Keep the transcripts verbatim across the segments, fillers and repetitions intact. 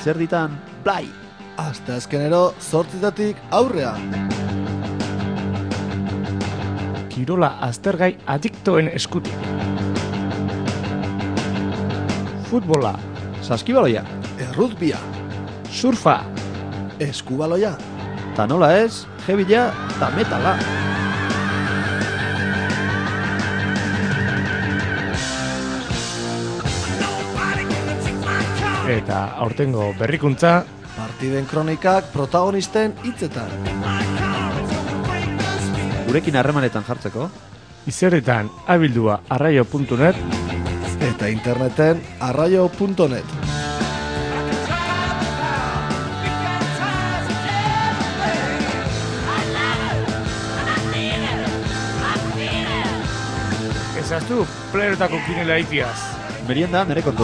zer ditan, blai! Asteazkenero zortzitatik aurrea. Kirola aztergai adiktoen eskutik. Futbola, Saskibaloia, Errutbia, surfa, eskubaloia, ta nola ez, jebila ta metala. eta aurtengo berrikuntza, partiden kronikak protagonisten hitzetan. Gurekin harremanetan jartzeko, izerretan abildua arraio puntu net, Eta interneten arraio puntu net. ezaztu playerotako kinela itiaz. merienda nere kontu.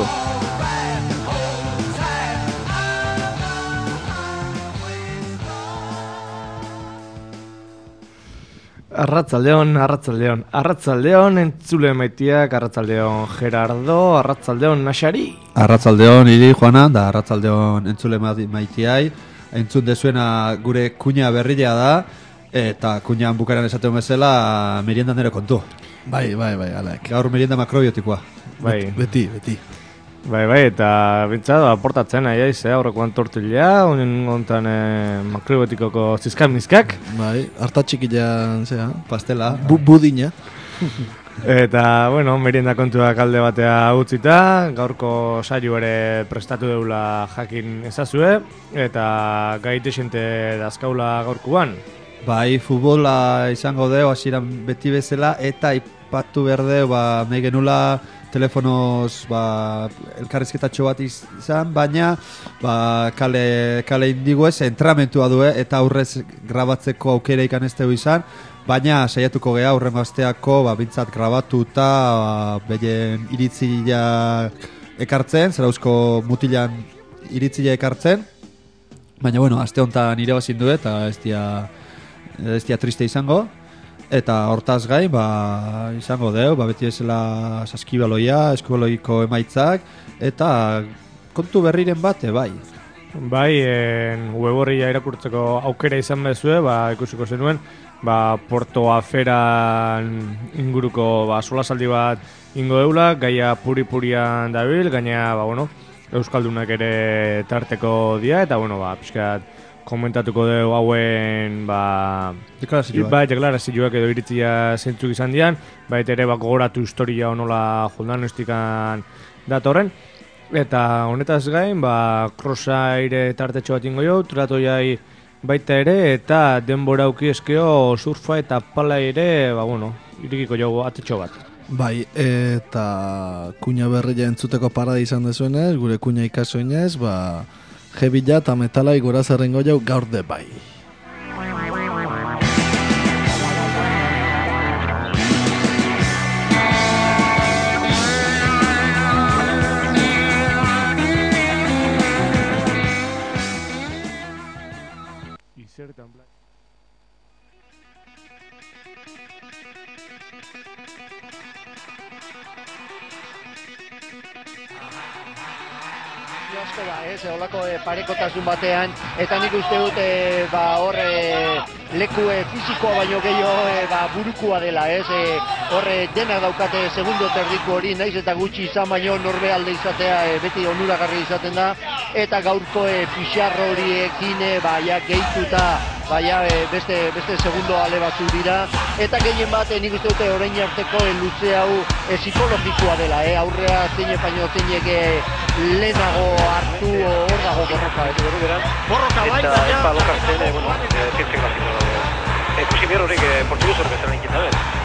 Arratzaldeon, arratzaldeon, arratzaldeon entzule maitiak, arratzaldeon Gerardo, arratzaldeon Naxari. Arratzaldeon hiri Juana, da arratzaldeon entzule maitiai. Entzun dezuena gure kuña berria da, eta kuñan bukaran esaten bezala merienda nere kontu. Bai, bai, bai, alaik. Gaur merienda makrobiotikoa. Bai, Beti, beti. bai, bai, eta bintzat, aportatzen nahi aiz, eh, aurrekoan tortilla, honen gontan eh, makrobiotikoko zizkamizkak. Bai, hartatxikilean, zea, Pastela. bu, budina. Eta, bueno, merienda kontuak alde batea utzita, gaurko saio ere prestatu deula jakin ezazue, eta gaite xente dazkaula gaurkuan. Bai, futbola izango deu, hasieran beti bezala, eta ipatu berdeu, ba, nahi genula telefonoz ba, elkarrizketatxo bat izan, baina ba, kale, kale indigo ez, entramentua du, eta aurrez grabatzeko aukera ikan ez dugu izan, baina saiatuko geha aurren basteako ba, bintzat grabatuta ba, behien iritzila ekartzen, zerauzko mutilan iritzila ekartzen, baina bueno, aste honetan irabazin du eta ez dia, ez dia triste izango. Eta hortaz gain, ba, izango deu, ba, beti bezala saskibaloia, eskubaloiko emaitzak, eta kontu berriren bate, bai. Bai, en, web horria irakurtzeko aukera izan bezue, ba, ikusiko zenuen, ba, Porto Aferan inguruko ba, solasaldi bat ingo deula, gaia puri-purian dabil, gaina, ba, bueno, Euskaldunak ere tarteko dia, eta, bueno, ba, pixkat, komentatuko dugu hauen ba, deklarazioak. Bai, deklarazioak edo iritzia zentzuk izan dian, baita ere bako goratu historia honola joldanustikan datorren. Eta honetaz gain, ba, crossaire tartetxo bat ingo jo, tratoiai baita ere, eta denbora auki eskeo surfa eta pala ere, ba, bueno, irikiko jo atetxo bat. Bai, eta kuña berria entzuteko parada izan dezuenez, gure kuña ikasoinez, ba, jebila eta metala igora zerrengo jau gaur de bai. Asko da, ez, holako e, parekotasun batean, eta nik uste dut e, ba, hor e, leku e, fizikoa baino gehiago e, ba, burukua dela, ez, e, hor e, dena daukate segundo terdiku hori, naiz eta gutxi izan baino norbe alde izatea e, beti onuragarri izaten da, eta gaurko e, pixarro horiekin e, ba, ja, gehituta, ba, ja, e, beste, beste segundo ale batzuk dira, eta gehien bat e, nik uste dute orain arteko e, luze hau e, psikologikoa dela, e, aurrea zeine baino zeinek e, lehenago hartu hor dago borroka, ez berri beran. Borroka bai, baina... Eta epa lokartzen, e, bueno, zientzek baziko dago. Ekusi behar horrik portuguz horrek ezaren ikinta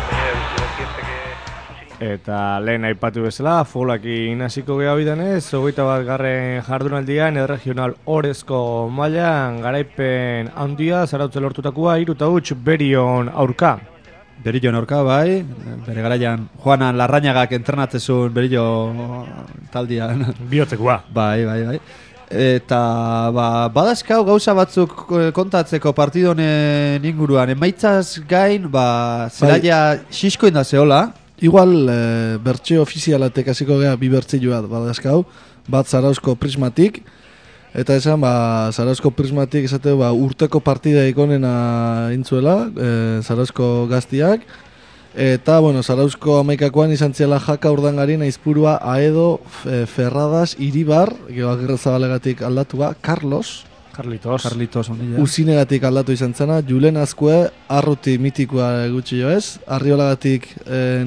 Eta lehen aipatu bezala, futbolaki hasiko geha bidanez, hogeita bat garren jardunaldian, edo regional orezko mailan garaipen handia, zarautze lortutakoa, hiru eta huts Berion aurka. Berion aurka, bai, bere garaian Juanan Larrañagak entrenatzezun Berio taldian. Bihotzekoa. Bai, bai, bai. Eta ba, badazkau gauza batzuk kontatzeko partidonen inguruan. Emaitzaz gain, ba, zelaia bai. Xiskoin da zehola. Igual, e, bertxe ofizialatek hasiko geha bi bertzioa badazkau, bat Zarauzko Prismatik, Eta esan, ba, Zarauzko Prismatik esate, ba, urteko partida ikonena intzuela, e, Zarauzko gaztiak. Eta, bueno, Zarauzko amaikakoan izan ziela Jaka Urdangarin, Aizpurua, Aedo, e, Ferradas, Iribar, gero Agirrezabalegatik aldatua, Carlos, Carlitos. Carlitos onila. Uzinegatik aldatu izan zena, Julen Azkue, Arruti mitikoa gutxi jo ez, Arriolagatik en,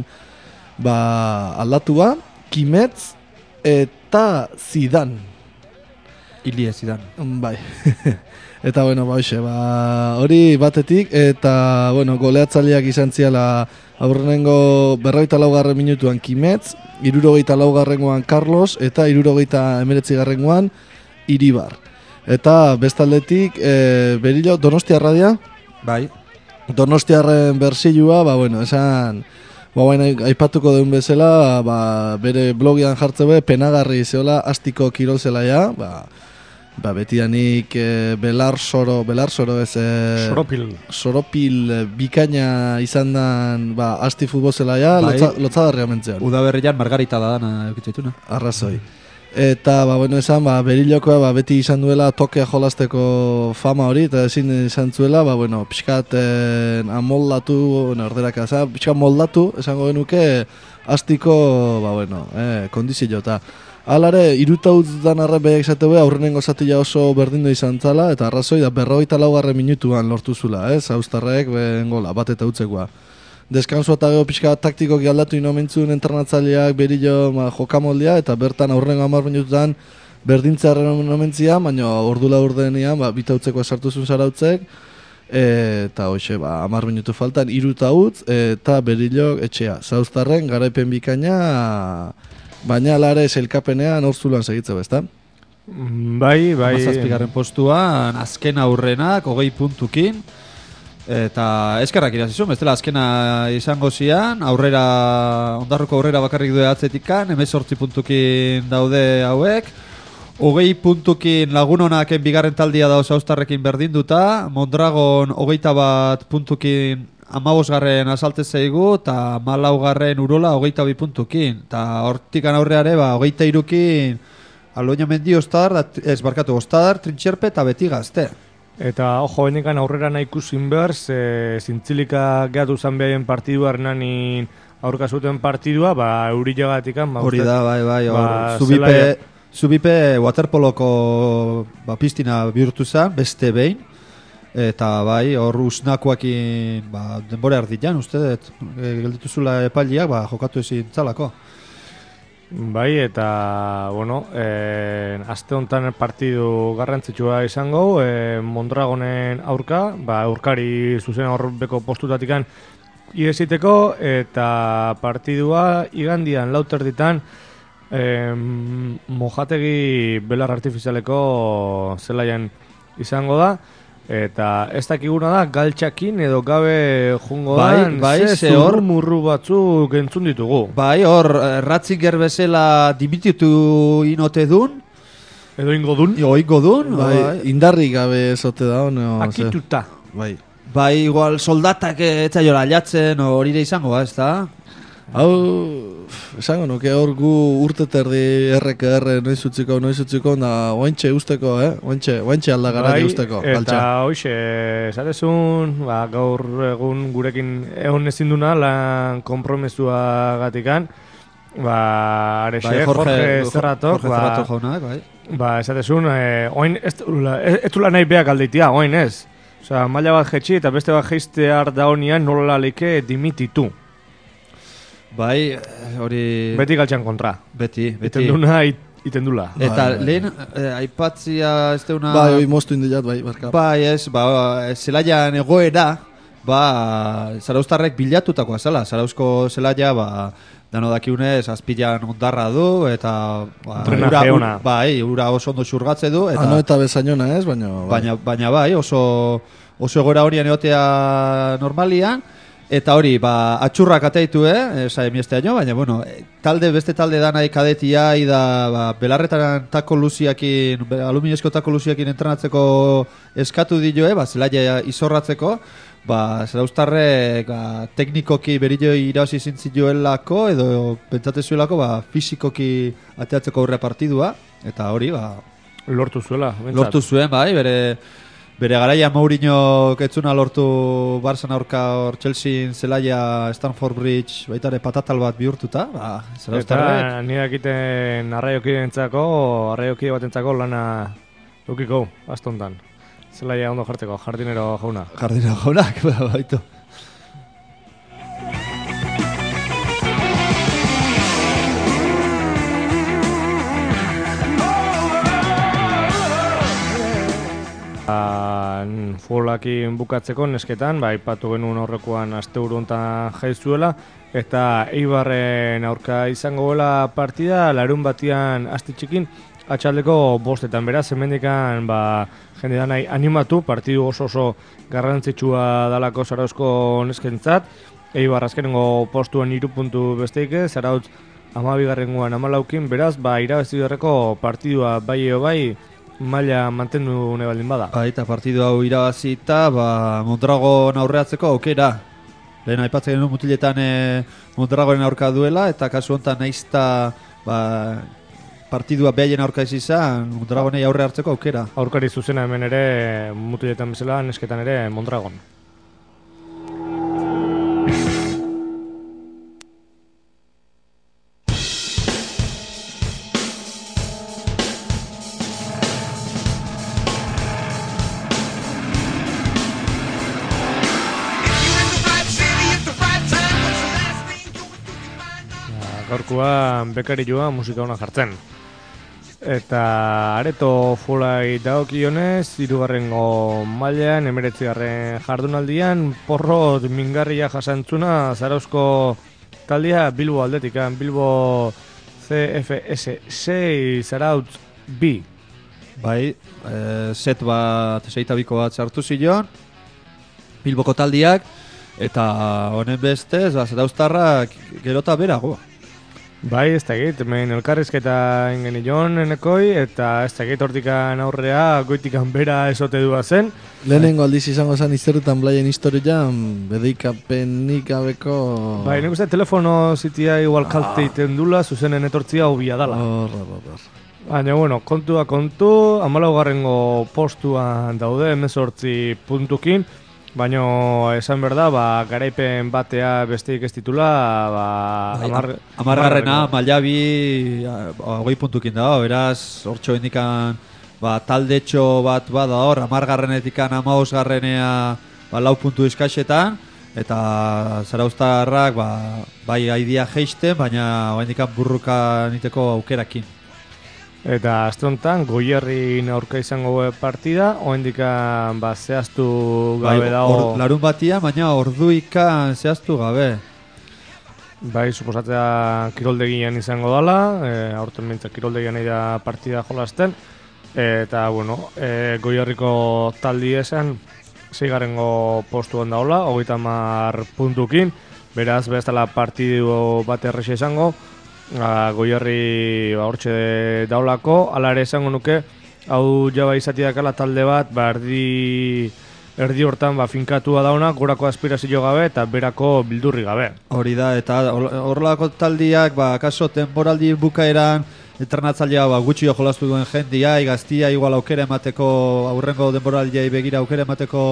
ba, aldatua, Kimetz eta Zidan. Ilie zidan. Bai. Eta bueno, ba, hoxe, ba, hori batetik, eta bueno, goleatzaileak izan ziala aurrenengo berrogeita laugarren minutuan Kimetz, hirurogeita laugarrengoan Carlos, eta hirurogeita emeretzi garrengoan Iribar. Eta bestaldetik, e, Berillo, Donostiarradia? Bai. Donostiarren bersilua, ba, bueno, esan, ba, baina aipatuko deun bezala, ba, bere blogian jartze be, penagarri zeola, astiko kirol zelaia, ba, ba, betidanik e, belar soro, belar soro ez, e, Soropil. soropil e, bikaina izan dan, ba, asti futbol zelaia, Bai. lotza, lotzadarria mentzean. Udaberrian Margarita da dana eukitzaituna. Arrazoi. Eta, ba, bueno, esan, ba, Berillokoa, ba, beti izan duela tokea jolasteko fama hori, eta ezin izan zuela, ba, bueno, pixkat eh, amoldatu, bueno, orderak eza, pixkat moldatu, esango genuke, astiko, ba, bueno, eh, kondizio, eta alare, iruta utzutan arren behiak izate be, aurrenengo zatila oso berdindu izan zala, eta arrazoi, da, berrogeita laugarren minutuan lortu zula, ez, Austarrek, ben gola, bat eta utzekoa. Deskansu eta gero pixka taktikoki aldatu inomentzun entrenatzaileak Berillo ma, jokamoldea, eta bertan aurrengo hamar minututan berdintzearen inomentzia, baina ordula urdenian ba, bitautzeko esartu zuen Zarautzek, eta hoxe, ba, hamar minutu faltan, iruta utz, eta Berillo etxea. Zauztarren garaipen bikaina, baina alare selkapenean orzulan segitzeu, ezta? Bai, bai. Hamazazpigarren postuan, azken aurrenak, hogei puntukin. Eta eskerrak irazizun, bestela azkena izango zian, aurrera, ondarruko aurrera bakarrik du atzetikan, hemezortzi puntukin daude hauek, hogei puntukin lagunonaken bigarren taldia dauz Austarrekin berdinduta, Mondragon hogeita bat puntukin amabosgarren asalte zaigu, eta malaugarren Urola hogeita bi puntukin, eta hortikan aurreare, ba, hogeita irukin Aloina Mendi Ostadar, ez barkatu Ostadar, Trintxerpe eta Beti Gazte. Eta, ojo, benekan aurrera nahi ikusin behar, ze zintzilika gehatu zan behaien partidua, hernanin aurka zuten partidua, ba, eurilagatikan, ba, Hori da, bai, bai, hor, ba, zubipe, zelaia- zubipe waterpoloko ba, piztina bihurtu zen, beste behin, eta bai, hor usnakoakin, ba, denbora erditan, uste dut, e, geldituzula epailiak, ba, jokatu ezin zalako. Bai, eta, bueno, eh, aste honetan partidu garrantzitsua izango, eh, Mondragonen aurka, ba, aurkari zuzen aurreko postutatikan iesiteko, eta partidua igandian lauterditan eh, Mojategi belar artifizialeko zelaian izango da, eta ez dakiguna da galtxakin edo gabe jungo Bai, dan, bai, ze ze hor- zurrumurru batzuk entzun ditugu. Bai, hor, eh, Ratzinger bezala dimititu inote dun, Edo ingo dun, oiko dun, Bai, bai, indarrik gabe ezote da, no, ze- akituta. bai. bai, igual soldatak etzaiola aldatzen, hori da izango, ba, ez da? Hau, esango nuke hor gu urte terdi errek erre noiz utziko, noiz utziko, da ointxe usteko, eh? Ointxe, ointxe aldagara usteko, eta galtxa. hoxe, esatezun, ba, gaur egun gurekin egon ezin duna lan kompromesua gatikan, ba, arexe, Bai, Jorge, Zerratok, Jorge ba, Zerratok jaunak, bai. ba, esatezun, eh, oin, ez dula, ez, ez dula nahi beak aldeitia, oin ez. Osa, maila bat jetxi eta beste bat jeiztear da honian nola leike dimititu. Bai, eh, hori... Beti galtxan kontra. Beti, beti. Iten duna, it, iten dula. Eta Bai, bai. lehen, eh, aipatzia ez deuna... Bai, hoi moztu indilat, bai, barka. Bai, ez, ba, zelaian egoera, ba, Zarauztarrek bilatutakoa zela. Zarauzko zelaia, ba, dano dakiunez, azpilan ondarra du, eta... Ba, Drenaje ura- ona. Bai, ura oso ondo xurgatze du, eta... Ano eta bezainona ez, baina... Bai. Baina, baina bai, oso, oso egoera horian egotea normalian, eta hori, ba, atxurrak ateitu, eh, esa emiesteaino, baina, bueno, talde, beste talde da nahi kadetia, da, ba, belarretan tako luziakin, be- aluminezko tako luziakin entrenatzeko eskatu dio, eh, ba, zelaia izorratzeko, ba, Zarauztarrek, ba, teknikoki berillo irabazi zintzioelako, edo pentsate zuelako, ba, fisikoki ateatzeko aurre partidua, eta hori, ba, lortu zuela. Bentsat. Lortu zuen, bai, bere... Bere garaia Mourinho ketzuna lortu Barça aurka hor Chelsea zelaia Stamford Bridge baita ere patatal bat bihurtuta, ba, zera Eta nire dakiten arraiokidentzako, arraiokide batentzako lana dukiko, astontan. Zelaia ondo jarteko, jardinero jauna. Jardinero jaunak, baitu. Futbolakin bukatzeko nesketan, ba, ipatu genuen horrekoan asteburu honetan jaizuela, eta Eibarren aurka izango dela partida, larun batian asti txikin, atxaldeko bostetan, beraz, hemendikan ba, jende da nahi animatu, partidu oso oso garrantzitsua dalako Zarauzko neskentzat, Eibar azkenengo postuan hiru puntu besteik ez, Zarautz hamabigarrengoan hamalaukin, beraz, ba, irabazi beharreko partidua bai eo bai, maila mantendu nebaldin bada. Ba, eta partidu hau irabazita, ba, Mondragon aurreatzeko aukera. Lehen aipatzen genuen mutiletan e, Mondragoren aurka duela, eta kasu honetan naizta ba, partidua behaien aurka ez izan, Mondragonei aurre hartzeko aukera. Aurkari zuzena hemen ere, mutiletan bezala, nesketan ere Mondragon. Gaurkoan bekari joa musika hona jartzen. Eta areto fulai dagokionez, hirugarrengo mailan, hemeretzigarren jardunaldian, porrot mingarria jasantzuna Zarauzko taldea Bilbo aldetikan, Bilbo C F S sei Zarautz B. Bai, e, set bat, seita biko bat sartu zion, Bilboko taldiak, eta honen bestez, ba, Zarauztarrak gerota berago. Bai, ez da egit, hemen elkarrizketa ingeni joan enekoi, eta ez da egit hortikan aurrea, goitikan bera esote du zen. Lehenengo aldiz izango zen izterretan blaien historian, bedeikapenik gabeko... Bai, nik uste telefono zitia igual kalte iten dula, zuzenen etortzia hobia dala. Horra, horra. Baina, bueno, kontua kontu, hamalaugarrengo postuan daude, hemezortzi puntukin, baina esan behar da, ba, garaipen batea besteik ez titula, ba, amar, amargarrena, Mailabi, hogei puntukin da, beraz, hortxo indikan, ba, taldetxo bat bada hor, amargarrenetikan amausgarrenea, ba, lau puntu izkaxetan, eta Zarauztarrak, ba, bai haidia geisten, baina indikan burruka niteko aukerakin. Eta aste honetan Goierrin aurka izango partida, oraindikan ba zehaztu gabe bai, dago. Or, larun batia, baina orduikan zehaztu gabe. Bai, suposatzea kiroldegian izango dala, e, aurten mintzak kiroldegian nahi da partida jolasten. Eta, bueno, e, Goierriko taldi esan, seigarrengo postuan daola, hogeita hamar puntukin, beraz, bestela partidu bat errexe izango, Uh, Goierri ba, hortxe daulako, ala ere esango nuke, hau jaba izatiakala talde bat, ba, erdi, erdi hortan ba, finkatua dauna, gorako aspirazio gabe eta berako bildurri gabe. Hori da, eta horrelako taldiak, ba, kaso temporaldi bukaeran, entrenatzailea ba, gutxi jolastu duen jendia, gaztia igual aukera emateko, aurrengo denboraldiai begira aukera emateko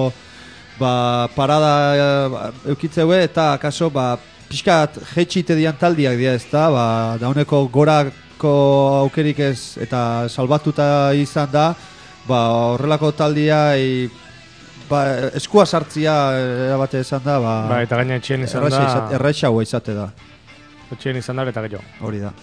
ba, parada ba, eukitzeue, eta kaso, ba, pixkat jetxite dian taldiak dira ez da, ba, dauneko gorako aukerik ez eta salbatuta izan da, ba, horrelako taldia i, ba, eskua sartzia erabate izan da, ba, ba eta gaina etxien izan da, errexaua izate da. Etxien izan da eta gehiago. Hori da.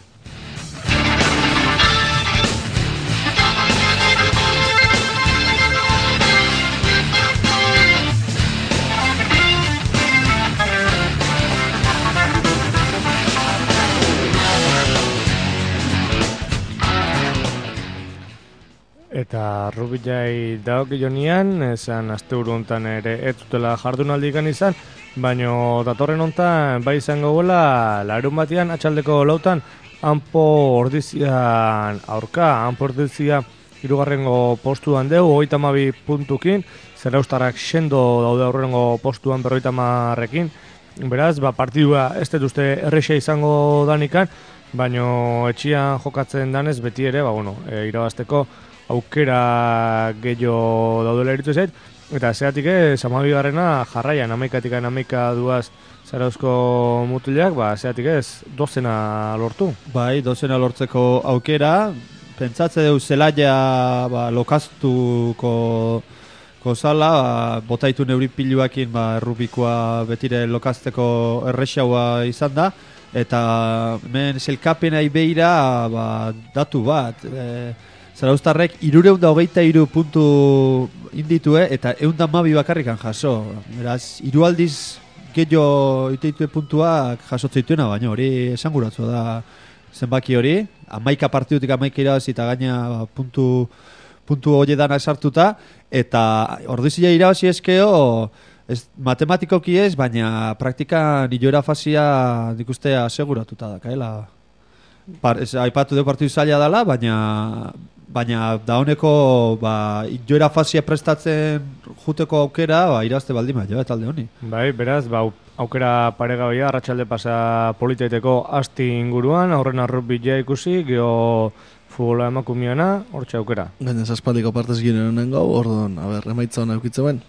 Eta Rubilai daokionean, esan asteburu hontan ere ez dutela jardunaldikan izan, baino datorren hontan bai izango gola larun batean atxaldeko lautan Anpo Ordizian aurka, Anpo Ordizia hirugarrengo postuan deu, hogeita hamabi puntukin, Zarauztarrak sendo daude aurrengo postuan berrogeita hamarrekin, beraz, ba, partidua ez dut uste errexe izango danikan, baino etxian jokatzen danez beti ere, ba, bueno, e, irabazteko aukera gehiago daudela iritzu zait, eta zeatik ez, amabigarrena jarraian, amaikatikan amaika duaz Zarauzko mutilak, ba, zeatik ez, dozena lortu. Bai, dozena lortzeko aukera, pentsatze deu zelaia ba, lokaztuko kozala, ba, botaitu neuri piluakin ba, errubikoa betire lokazteko errexaua izan da, eta hemen zelkapenai beira ba, datu bat, e, Zarauztarrek irureunda hogeita iru puntu inditue eta eunda mabi bakarrikan jaso. Beraz, iru aldiz gehiago iteitue puntuak jasotzeituena, baina hori esanguratzua da zenbaki hori. Amaika partidutik amaika irabazi eta gaina ba, puntu, puntu hori dana esartuta. Eta ordizia irabazi eskeo, ez, matematikoki ez, baina praktikan iloera fazia nik uste aseguratuta da, kaela. Par, ez, aipatu du partidu zaila dela, baina... Baina dauneko ba, joera fazia prestatzen juteko aukera ba, irazte baldin baina ja, talde honi. Bai, beraz, ba, aukera paregabia, arratsalde pasa politaiteko asti inguruan, aurren arrubila ikusi, geho futbola emakumiana, hortxe aukera. Gainez aspaldiko partez ginen honen gau, orduan, a ber, emaitza hona eukitze ben.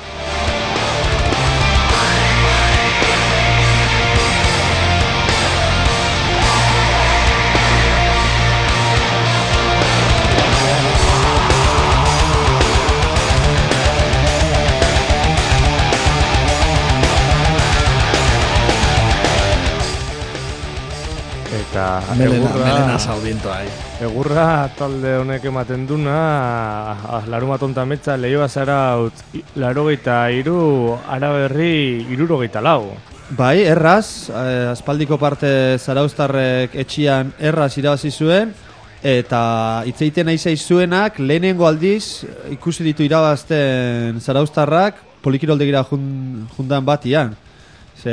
Eta melena, egurra, melena salviento ahí. Egurra talde honek ematen duna, laruma tonta metza, lehioa zaraut, larogeita iru, araberri irurogeita lau. Bai, erraz, eh, aspaldiko parte Zarauztarrek etxian erraz irabazi zuen, eta hitzeiten nahi zaizuenak lehenengo aldiz ikusi ditu irabazten Zarauztarrak polikiroldegira jun, jundan batian. Ze,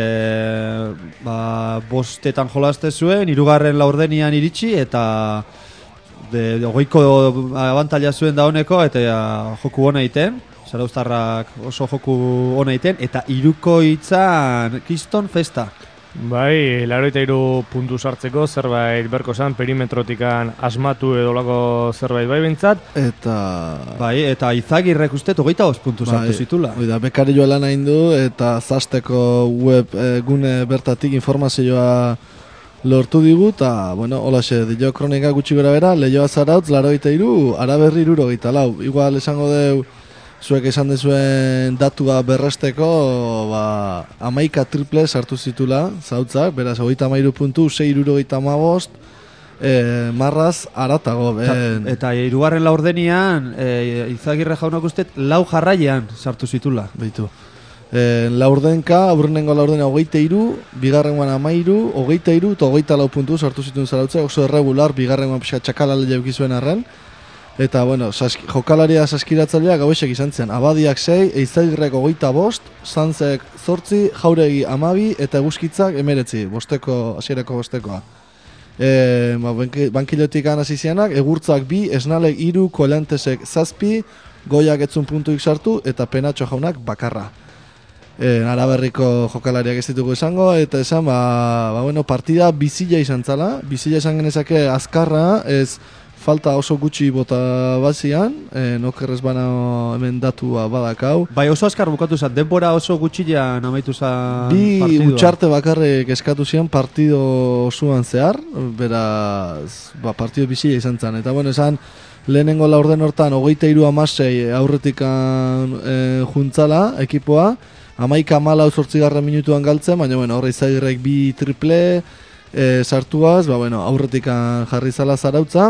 ba, bostetan jolaste zuen, hirugarren laurdenian iritsi, eta de, de, ogoiko abantaila zuen da honeko, eta ja, joku hona iten, Zarauztarrak oso joku hona iten, eta iruko itzan kiston festa. Bai, larogeita hiru puntu sartzeko zerbait berko zan, perimetrotikan asmatu edo lako zerbait bai bintzat. Eta... Bai, eta Izagirrek uste hogeita bost puntu sartu bai, zitula. Oida, bekari joa lan hain du, eta zasteko web e, gune bertatik informazioa lortu digu, eta, bueno, holaxe, dio kronika gutxi gora bera, lehioa zarautz, larogeita hiru, araberri irurogeita lau. Igual esango deu, zuek esan dezuen datua berresteko, ba, amaika triple sartu zitula, zautzak, beraz, hogeita amairu puntu, sei irurogeita amabost, e, marraz aratago. Ben. Eta hirugarren laurdenian, e, Izagirre jaunak ustet, lau jarraian sartu zitula. Beitu. E, laurdenka, aurrenengo laurdena hogeita iru, bigarrengoan amairu, hogeita iru, eta hogeita lau puntu sartu zituen zarautzak, oso irregular, bigarrengoan pixka txakalale jaukizuen arren. Eta, bueno, saski, jokalaria saskiratzaileak gauesek izan zen. Abadiak sei, Eizagirrek hogeita bost, Zantzek zortzi, Jauregi amabi, eta Eguzkitzak emeretzi, bosteko, hasierako bostekoa. E, ba, bankilotik hasi zianak, Egurtzak bi, Esnalek iru, Koelantesek zazpi, Goiak etzun puntuik sartu, eta Penatxo jaunak bakarra. E, Araberriko jokalariak ez ditugu esango, eta esan, ba, ba bueno, partida bizila izan zala, bizila izan genezake azkarra, ez... Falta oso gutxi bota bazian, e, nokerrez bana hemen datua badakau. Bai, oso azkar bukatu zen, denbora oso gutxilean amaitu zen Bi partidua. utxarte bakarrik eskatu zian partido osoan zehar, beraz, ba, partido bizila izan zen. Eta bueno, esan, lehenengo laurden hortan, hogeita hiru amasei aurretikan e, juntzala ekipoa, amaika malau zortzigarren minutuan galtzen, baina bueno, horre Izagirrek bi triple e, sartuaz, ba, bueno, aurretikan jarri zala Zarautza.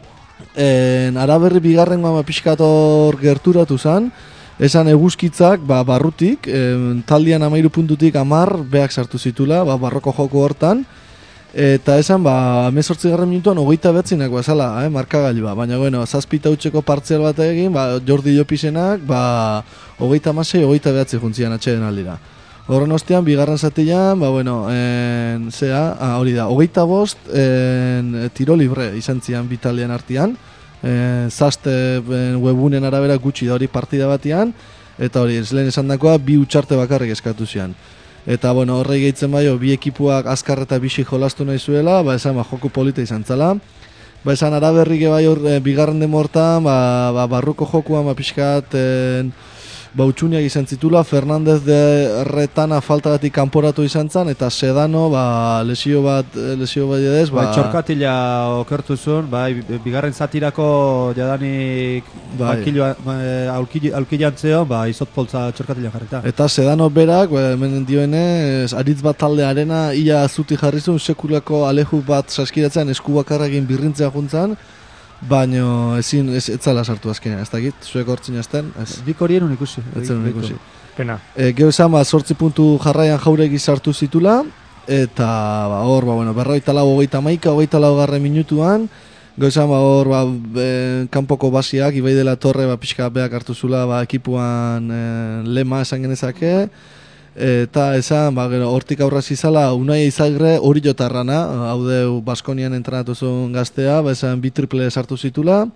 En, araberri bigarren gama pixkator gerturatu zen, esan Eguzkitzak ba, barrutik, en, taldian amairu puntutik amar beak sartu zitula, ba, barroko joko hortan, eta esan ba, amezortzigarren minutuan hogeita behatzinak bazala, eh, markagailua, baina bueno, zazpita utxeko partzial bat egin, ba, Jordi Jopisenak, ba, hogeita amasei, hogeita behatzi juntzian atxeden aldira. Horren ostean, bigarren zatian, ba, bueno, en, zea, ah, hori da, hogeita bost, en, tiro libre izan zian bitalian artian, en, zazte en, webunen arabera gutxi da hori partida batian, eta hori, ez lehen esan dakoa, bi utxarte bakarrik eskatu zian. Eta, bueno, horrei gehitzen baio, bi ekipuak azkar eta bisi jolastu nahi zuela, ba, esan, ba, joku polita izan zala, Ba, esan Araberrik bai hor, e, bigarren demortan, ba, ba, barruko jokuan, ba, pixkat, e, ba, utxuniak izan zitula, Fernandez de Retana faltagatik kanporatu izan zen, eta Sedano, ba, lesio bat, lesio bat edez, ba... Bai, txorkatila okertu zuen, bai, bigarren zatirako jadanik bai. aulkilan zeon, ba, izot poltza txorkatila jarrita. Eta Sedano berak, ba, hemen dioenez, aritz bat taldearena, ia azuti jarri zuen, sekulako aleju bat saskiratzean eskubakarragin birrintzea juntzan, baino ezin ez etzala sartu azkenean, ez dakit, zuek hortzin azten, ez. Dik horien un ikusi. Etzen un ikusi. Pena. E, Geo esan, ba, sortzi puntu jarraian Jauregi sartu zitula, eta ba, hor, ba, bueno, berroita lau, hogeita maika, hogeita lau garren minutuan, Geo esan, ba, hor, ba, e, kanpoko basiak, Ibai de la Torre, ba, pixka beak hartu zula, ba, ekipuan e, lema esan genezake, eta esan, ba, gero, hortik aurra zizala, Unai Izagre hori jotarrana, hau deu Baskonian entrenatu zuen gaztea, ba, esan, bi triple sartu zitula,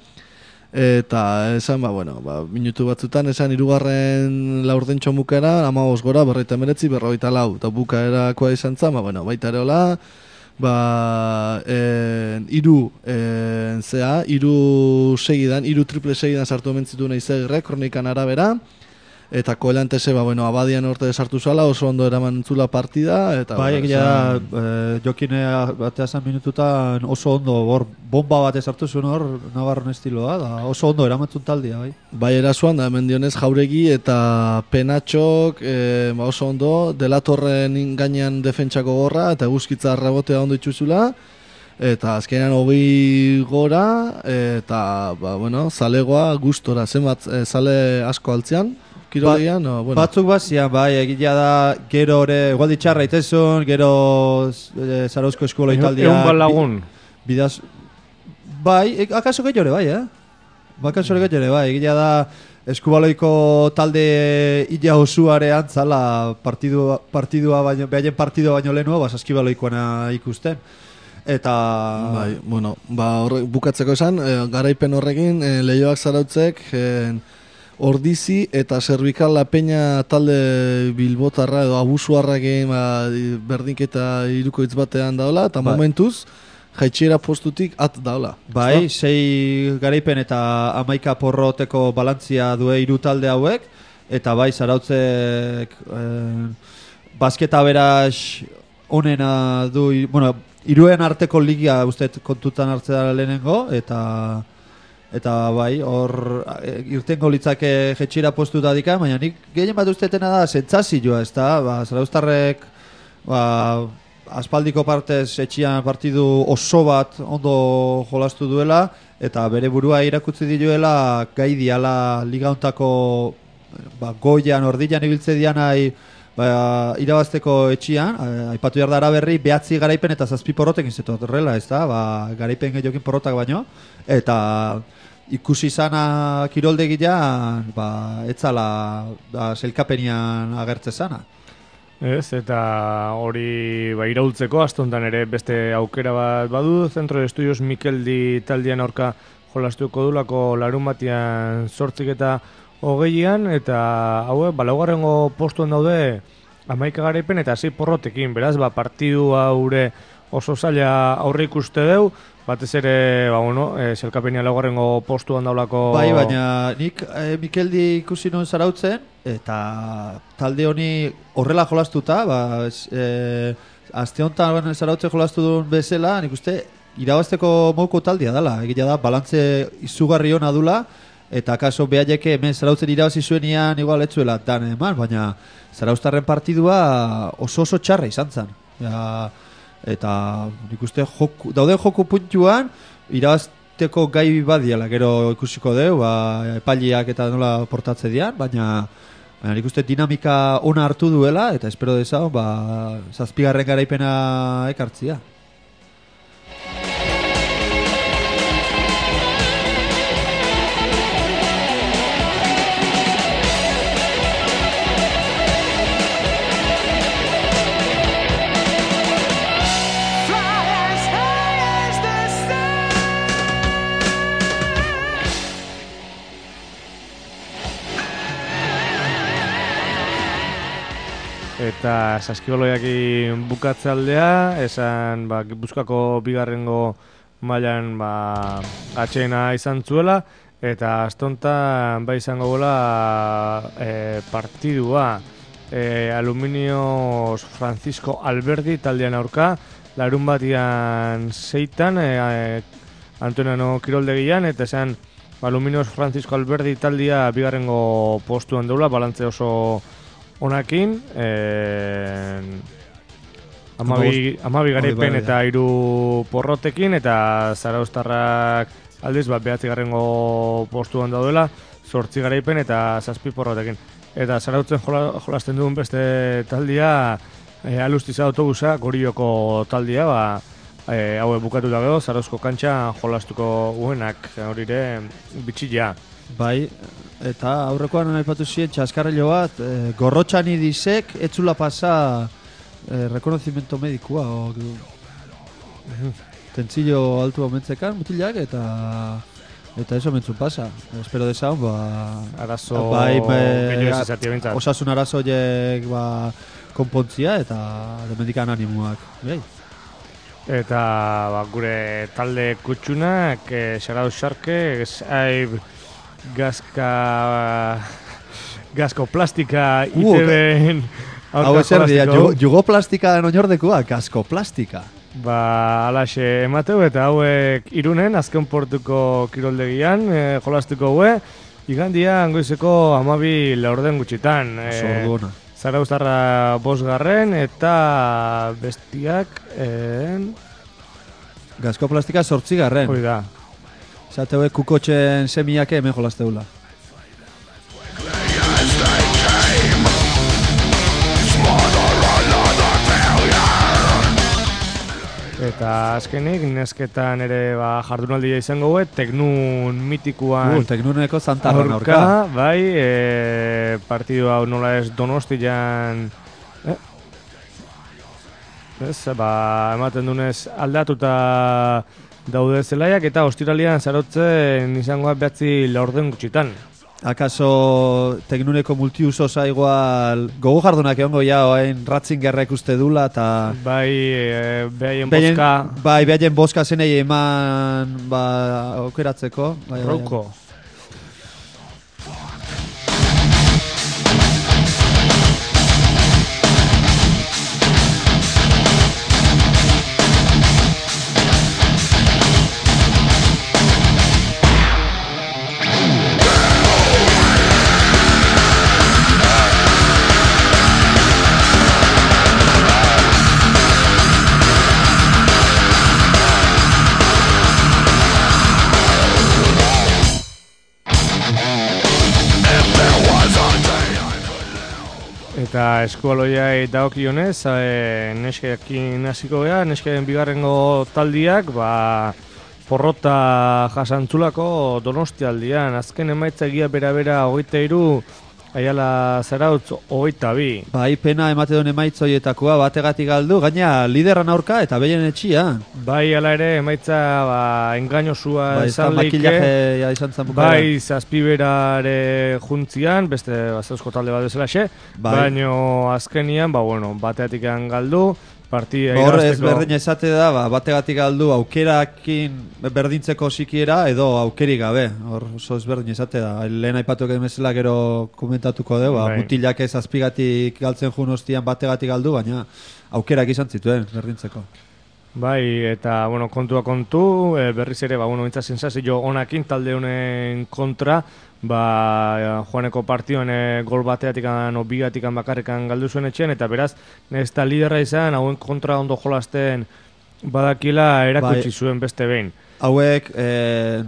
eta esan, ba, bueno, ba, minutu batzutan, esan, irugarren laurden txomukera, amagos gora, berroita emeretzi, berroita lau, eta bukaerakoa izan zen, ba, bueno, baita ere hola, ba, en, iru, en, zea, iru segidan, iru triple segidan sartu ementzitu nahi Izagre, kronikan arabera, eta koelantese, ba, bueno, Abadian orte sartu zala, oso ondo eraman zula partida, eta... Bai, bueno, egia da, e, jokine batea zan minututan oso ondo, hor, bomba bat sartu zuen hor, Navarron estiloa, da oso ondo eramatzun taldia, bai. Bai, erasuan, da, hemen dionez Jauregi eta Penatxok, e, ba, oso ondo, Delatorren gainean defentsako gorra, eta eguzkitza rebotea ondo itxuzula, eta azkenean hogei gora, eta, ba, bueno, zalegoa gustora, zenbat, e, zale asko altzean, Kirolean, ba, no, bueno. Batzuk bazian, bai, egia da, gero ere, igual ditxarra itezun, gero e, Zarauzko eskola italdia... Egun bat lagun. Bidaz... Bai, e, akaso gehiore, bai, eh? Akaso gehiore, bai, egia da, Eskubaloiko talde illa osuarean, zala, partidua, partidua baino, behaien partidua baino lehenua, ba, Saskibaloikoana ikusten. Eta... Bai, bueno, ba, horre, bukatzeko esan, e, garaipen horrekin, e, Leioak Zarautzek... E, Ordizi eta Cervical La Peña talde bilbotarra edo abusuarrakin ba, berdinketa hirukoitz batean daola, eta bai. Momentuz jaitxiera postutik at daola. Bai, so? sei garaipen eta hamaika porroteko balantzia due hiru talde hauek, eta bai, Zarautzek eh, basketa beraz onena du, bueno, hiruen arteko ligia uste kontutan hartzea lehenengo, eta... Eta bai, hor irtengo litzake jetxira postu da dika, baina nik gehien bat ustetena da sentsazioa, ez da? Ba, Zarauztarrek ba, aspaldiko partez etxian partidu oso bat ondo jolastu duela, eta bere burua irakutzi diluela gai diala ligauntako ba, goian, ordilan ibiltze dianai ba, irabazteko etxian, aipatu behar da Araberri, behatzi garaipen eta zazpi porrotek izetu horrela, ez da? Ba, garaipen gehiokin porrotak baino, eta... Ikusi zana kiroldegian, ba, etzala ba, selkapenian agertze zana. Ez, eta hori ba, iraultzeko, astontan ere beste aukera bat badu, Zentro de Estudios Mikeldi taldean aurka jolastuko dulako larun batian sortzik eta hogeian, eta hauek, ba, laugarrengo postuan daude hamaika garaipen eta sei porrotekin, beraz, ba, partidu haure oso zaila aurre ikuste deu, batez ere, ba, bueno, e, zelkapenia laugarrengo postuan daulako... Bai, baina nik e, Mikeldi ikusi nuen Zarautzen, eta talde honi horrela jolastuta, ba, e, azte honetan Zarautzen jolastu duen bezala, nik uste irabazteko mouko taldea dela, egia da, balantze izugarri hona dula, eta kaso behaieke hemen Zarautzen irabazi zuenian igual etzuela dan eman, baina Zarauztarren partidua oso oso txarra izan zen. Ja, eta nik uste joku, dauden joku puntuan irabazteko gai badiala, gero ikusiko deu, ba, epailiak eta nola portatze dian, baina, baina nik uste dinamika ona hartu duela, eta espero dezau, ba, zazpigarren garaipena ekartzia. Eta Saskibaloiakin bukatze aldea, esan ba, Gipuzkoako bigarrengo mailan ba, atxena izan zuela, eta astontan ba izango gola e, partidua e, Aluminios Francisco Alberdi taldean aurka, larun batian zeitan, e, e, Antonio Kiroldegian, eta esan Aluminios Francisco Alberdi taldea bigarrengo postuan deula, balantze oso onakin, e, amabi, amabi garaipen eta hiru porrotekin, eta Zarauztarrak aldiz, bat behatzigarrengo postuan daudela, zortzi garaipen eta zazpi porrotekin. Eta Zarautzen jola, jolasten duen beste taldia, e, Alustiza autobusa, Gorioko taldia, ba, e, hau bukatu da gero, Zarauzko kantxa jolastuko guenak, horire bitxila. Bai, eta aurrekoan aipatu ziren txaskarrelo bat, e, Gorrotxani dizek, etzula pasa e, rekonozimento medikua, o, tentzillo altu omentzekan, mutilak, eta eta eso mentzun pasa. Espero desaun, ba... Arazo... Bai, be, osasun arazoiek, ba, konpontzia, eta demendikan animuak. Bai. Eta, ba, gure talde kutxunak, eh, Xarau Xarke, Saib, Gazka... Gazko plastika, I T B-en... Hau ezer dira, jugoplastika oinordekua, Gazko plastika. Ba, alaxe emateu eta hauek Irunen, azken portuko kiroldegian, e, jolastuko gue, igandia angoizeko amabi laurden gutxitan. Zorduna. E, Zarauztarra bosgarren eta bestiak... E... Gazko plastika sortzigarren. Hoi da. Zateue kukotxen semiake hemen jolasteula. Eta azkenik, nesketan ere ba, jardunaldia izango gue, Teknun mitikuan... Uh, Teknuneko zantarran aurka. Bai, e, partidu hau nola ez Donostian... Eh? Ez, ba, ematen dunez aldatuta daude zelaiak, eta ostiralian Zarautzen izangoa behatzi laurden gutxitan. Akaso Teknuneko multiusosa igual gogo jardunak egongo ja oain Ratzingerrek uste dula eta bai e, behaien boska bai behaien boska zenei eman ba aukeratzeko bai, Rouko bai. Eta eskualoiai dagokionez, e, neskeekin hasiko gea, neskeen bigarrengo taldiak, ba, porrota jasantzulako Donostialdian, azken emaitza egia bera-bera hogeita hiru, Aiala Zarautz hogeita bi. Bai, pena emate duen emaitzoietakoa bategatik galdu, gaina lideran aurka eta behien etxia. Bai, ala ere, emaitza ba, engainozua bai, esan leike. Ja, izan zen bukara. Bai, zazpiberare juntzian, beste bazeusko talde bat bezala xe. Bai. Baino azkenian, ba, bueno, bateatik galdu. Partida hor ez irabazteko... berdin esate da, ba, bategatik galdu aukerakin berdintzeko sikiera edo aukerik gabe. Hor oso ez berdin esate da. Lehen aipatuak emezela gero komentatuko dugu, ba, mutilak ez azpigatik galtzen jun hostian bategatik galdu, baina aukerak izan zituen berdintzeko. Bai, eta bueno, kontua kontu, e, berriz ere, ba, bueno, bintza sensazio onakin talde honen kontra, ba, joaneko partioan e, gol bateatikan o bigatikan bakarrikan galdu zuen etxean, eta beraz, ez da liderra izan, hauen kontra ondo jolasten badakila erakutsi zuen beste behin. Hauek, e,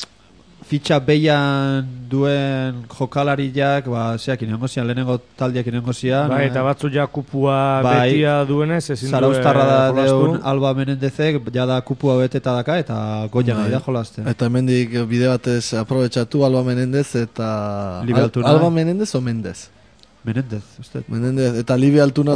fitxa behian duen jokalariak, ba, zeak inengo zian, lehenengo taldiak inengo zian. Bai, eta batzu ja kupua bai, betia duenez, ezin duen Zarauztarra da deun Alba Menendezek, ja da kupua beteta daka, eta goia bai, nahi da jolasten. Eta hemendik bide batez aprobetsatu Alba Menendez eta... Al, Alba Menendez o Mendez? Menendez, uste. Menendez, eta Libi Altuna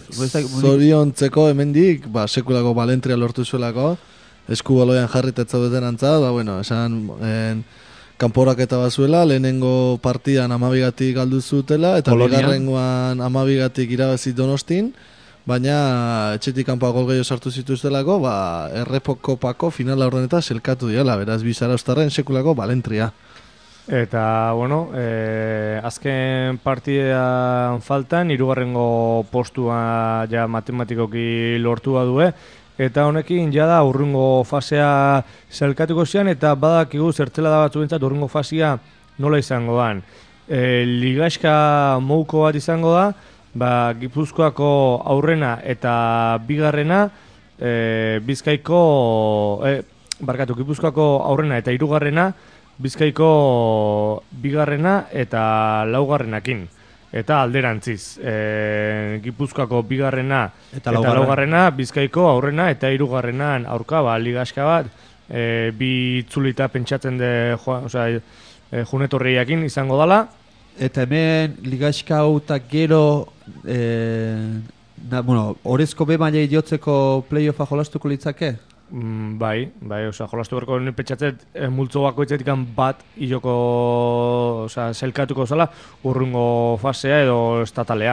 zoriontzeko hemendik, ba, sekulako balentria lortu zuelako, esku baloian jarritetza beten antza, ba, bueno, esan en, kanporaketa bazuela, lehenengo partidan amabigatik galdu zutela, eta bigarrengoan amabigatik irabazi Donostin, baina etxetik kanpoa gol gehiago sartu zituztelako, ba, errepokopako finala ordeneta selkatu diala, beraz bi zarauztarren sekulako balentria. Eta, bueno, eh, azken partidean faltan, hirugarrengo postua ja matematikoki lortua due, eta honekin jada urrungo fasea zelkatuko zian, eta badakigu zertzela da batzu bentsat urrungo fasea nola izango dan. E, ligaxka mouko bat izango da, ba, Gipuzkoako aurrena eta bigarrena, e, Bizkaiko, e, barkatu, Gipuzkoako aurrena eta hirugarrena, Bizkaiko bigarrena eta laugarrenakin. Eta alderantziz, e, Gipuzkoako bigarrena eta, eta laugarrena, Bizkaiko aurrena eta hirugarrenan aurka, ba, ligaxka bat, e, bi itzulita pentsatzen de, joa, osea, e, junetorriakin izango dala. Eta hemen ligaxka hau eta gero, e, na, bueno, orezko be mailei jotzeko play-offa jolastuko litzake? Mm, bai, bai, osea, jolastu berko nire pentsatzet e, multzo bakoitzetik bat hiloko, osea, zelkatuko zala urrungo fasea edo estatalea.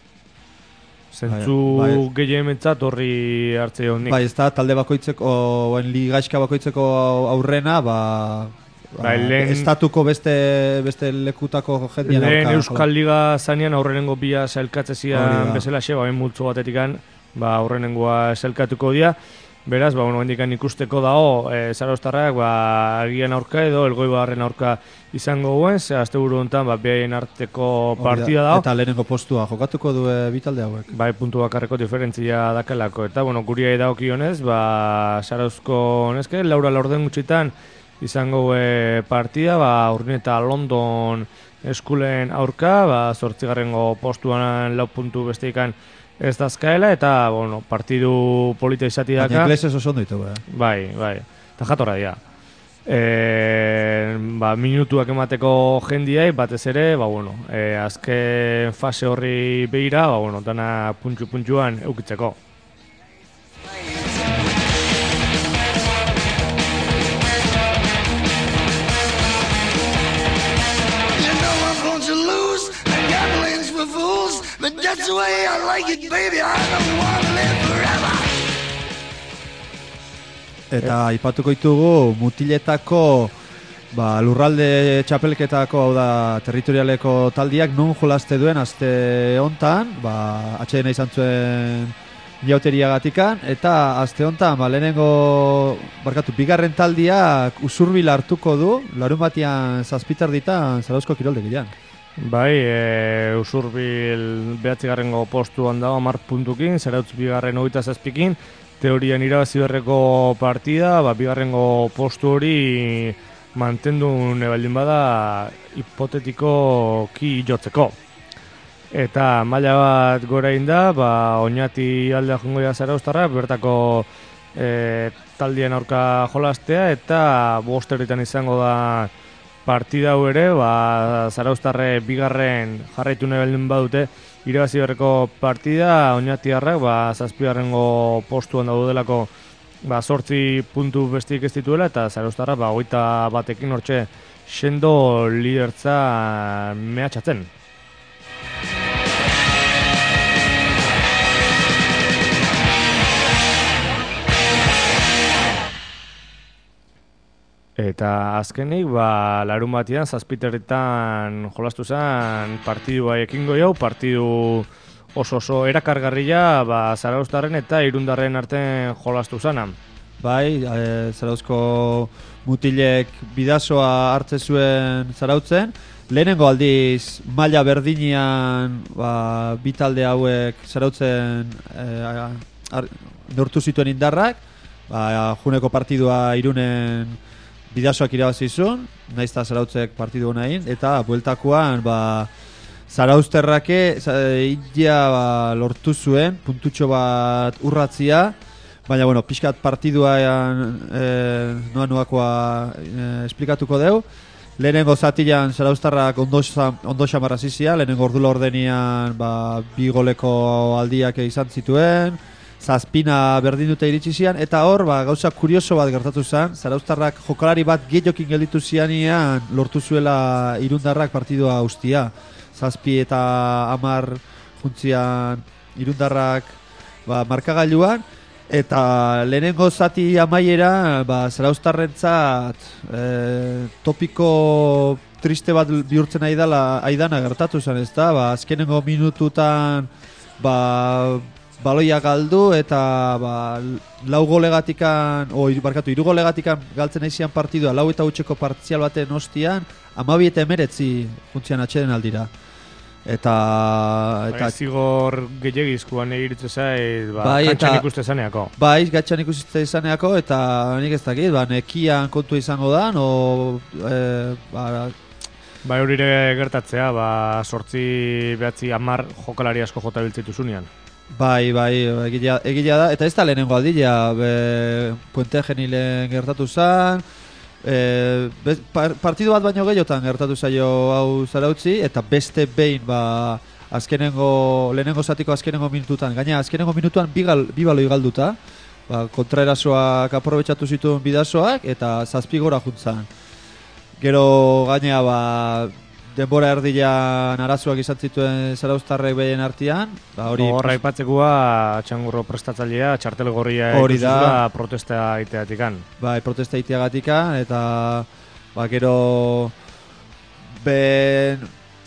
Zentzu bai, bai. Gehien mentzat horri hartzei honik. Bai, ez da, talde bakoitzeko, oen ligaxka bakoitzeko aurrena, ba... Ba, lehen, estatuko beste beste lekutako jendean lehen aurka, Euskal Liga zanean aurrenengo bia zelkatzezian bezala xe, ba, multzo batetikan ba, aurrenengoa zelkatuko dia. Beraz, ba, bueno, hendikan ikusteko dao, e, Zarauztarrak ba, agian aurka edo Elgoibarren aurka izango guen, ze asteburu honetan ba, behaien arteko partida dao. Eta lehenengo postua jokatuko du e, bitalde hauek. Bai, puntu bakarreko diferentzia dakalako. Eta, bueno, guria edakionez, ba, Zarauzko neske, Laura Laurden gutxitan, izango e, partida, ba, Urrin eta London eskulen aurka, ba, zortzigarrengo postuan lau puntu besteikan ez dazkaela, eta, bueno, partidu polita izati daka. Baina inglesez oso ondo ditu, eh? Bai, bai, eta jatorra dira. E, ba, minutuak emateko jendiai, batez ere, ba, bueno, e, azken fase horri behira, ba, bueno, dana puntxu-puntxuan eukitzeko. But that's the way I like it, baby. I don't want to live forever. Eta aipatuko ditugu mutiletako ba, lurralde txapelketako, hau da, territorialeko taldiak non jolaste duen aste hontan, ba, atxedena izan zuen jauteriagatikan, eta aste hontan, ba, lehenengo, barkatu, bigarren taldiak Usurbil hartuko du, larun batian zazpitar ditan Zarauzko kiroldegian. Bai, e, Usurbil behatzigarrengo postuan dago hamar puntukin, Zarautz bigarren hogeita zazpikin, teorian irabazi berreko partida, ba, bigarrengo postu hori mantendu nebaldin bada hipotetiko ki jotzeko. Eta maila bat gora inda, ba, Oñati aldea jongoia Zarauztarra, bertako e, taldien aurka jolastea, eta bosterritan izango da partida hau ere, ba, Zarauztarre bigarren jarraitu nebelden badute irabazi berreko partida, Oñatiarrak ba, zazpigarrengo postuan daudelako ba, sortzi puntu bestik ez dituela, eta Zarauztarra ba, hogeita batekin hortxe sendo lidertza mehatxatzen. Eta azkenik, ba, larun batian, zazpiterritan jolastu zen partidua ekingo jau, partidu oso oso erakargarria ba, Zarauztarren eta Irundarren artean jolastu zenan. Bai, e, Zarauzko mutilek bidasoa hartze zuen Zarautzen, lehenengo aldiz maila berdinean ba, bitalde hauek Zarautzen e, neurtu zituen indarrak, ba, juneko partidua Irunen bidasoak irabazi zuen, naiz eta Zarautzek partidu nahin, eta bueltakoan ba, Zarauzterrake ia ba, lortu zuen, puntutxo bat urratzia, baina bueno, pixkat partiduan e, noa noakoa e, esplikatuko deu. Lehenengo zatilan Zarauztarrak ondo xamarra zizia, lehenengo ordula ordenian ba, bi goleko aldiak izan zituen, zazpina berdin dute iritsi zian, eta hor, ba, gauza kurioso bat gertatu zen, Zarauztarrak jokalari bat gehiokin gelditu zianian lortu zuela Irundarrak partidua ustia. Zazpi eta hamar juntzian Irundarrak ba, markagailuan, eta lehenengo zati amaiera, ba, Zarauztarrentzat e, topiko triste bat bihurtzen aidala, aidana gertatu zen, ez da? Ba, azkenengo minututan ba, baloia galdu eta ba, lau golegatikan, o, barkatu, iru golegatikan galtzen aizian partidua, lau eta utxeko partzial baten ostian, amabi eta emeretzi funtzian atxeden aldira. Eta... eta bai, zigor gehiagizkoan egiritze zait, ba, bai, kantxan eta- ikuste zaneako. Bai, gatxan ikuste izaneako, eta nik ez dakit, ba, nekian kontu izango da, o... E, ba, Bai, hori ere gertatzea, ba, sortzi, behatzi, amar jokalari asko jota biltzitu zunean. bai, bai, egila, egila da, eta ez da lehenengo aldila, be, Puente Genilen gertatu zen, e, be, par, partidu bat baino gehiotan gertatu zaio hau Zarautzi, eta beste behin, ba, azkenengo, lehenengo zatiko azkenengo minututan, gaina azkenengo minutuan bi, gal, bi baloi galduta, ba, kontraerasoak aprobetxatu zituen bidazoak, eta zazpi gora juntzan. Gero gainea, ba, denbora erdian arazoak izan zituen Zarauztarrek behien artean, ba, hori... Horra ipatzekoa, txangurro prestatzailea, txartel gorria Hori da. ikusula protesta iteatikan. Bai, protesta iteagatika, eta ba, gero ben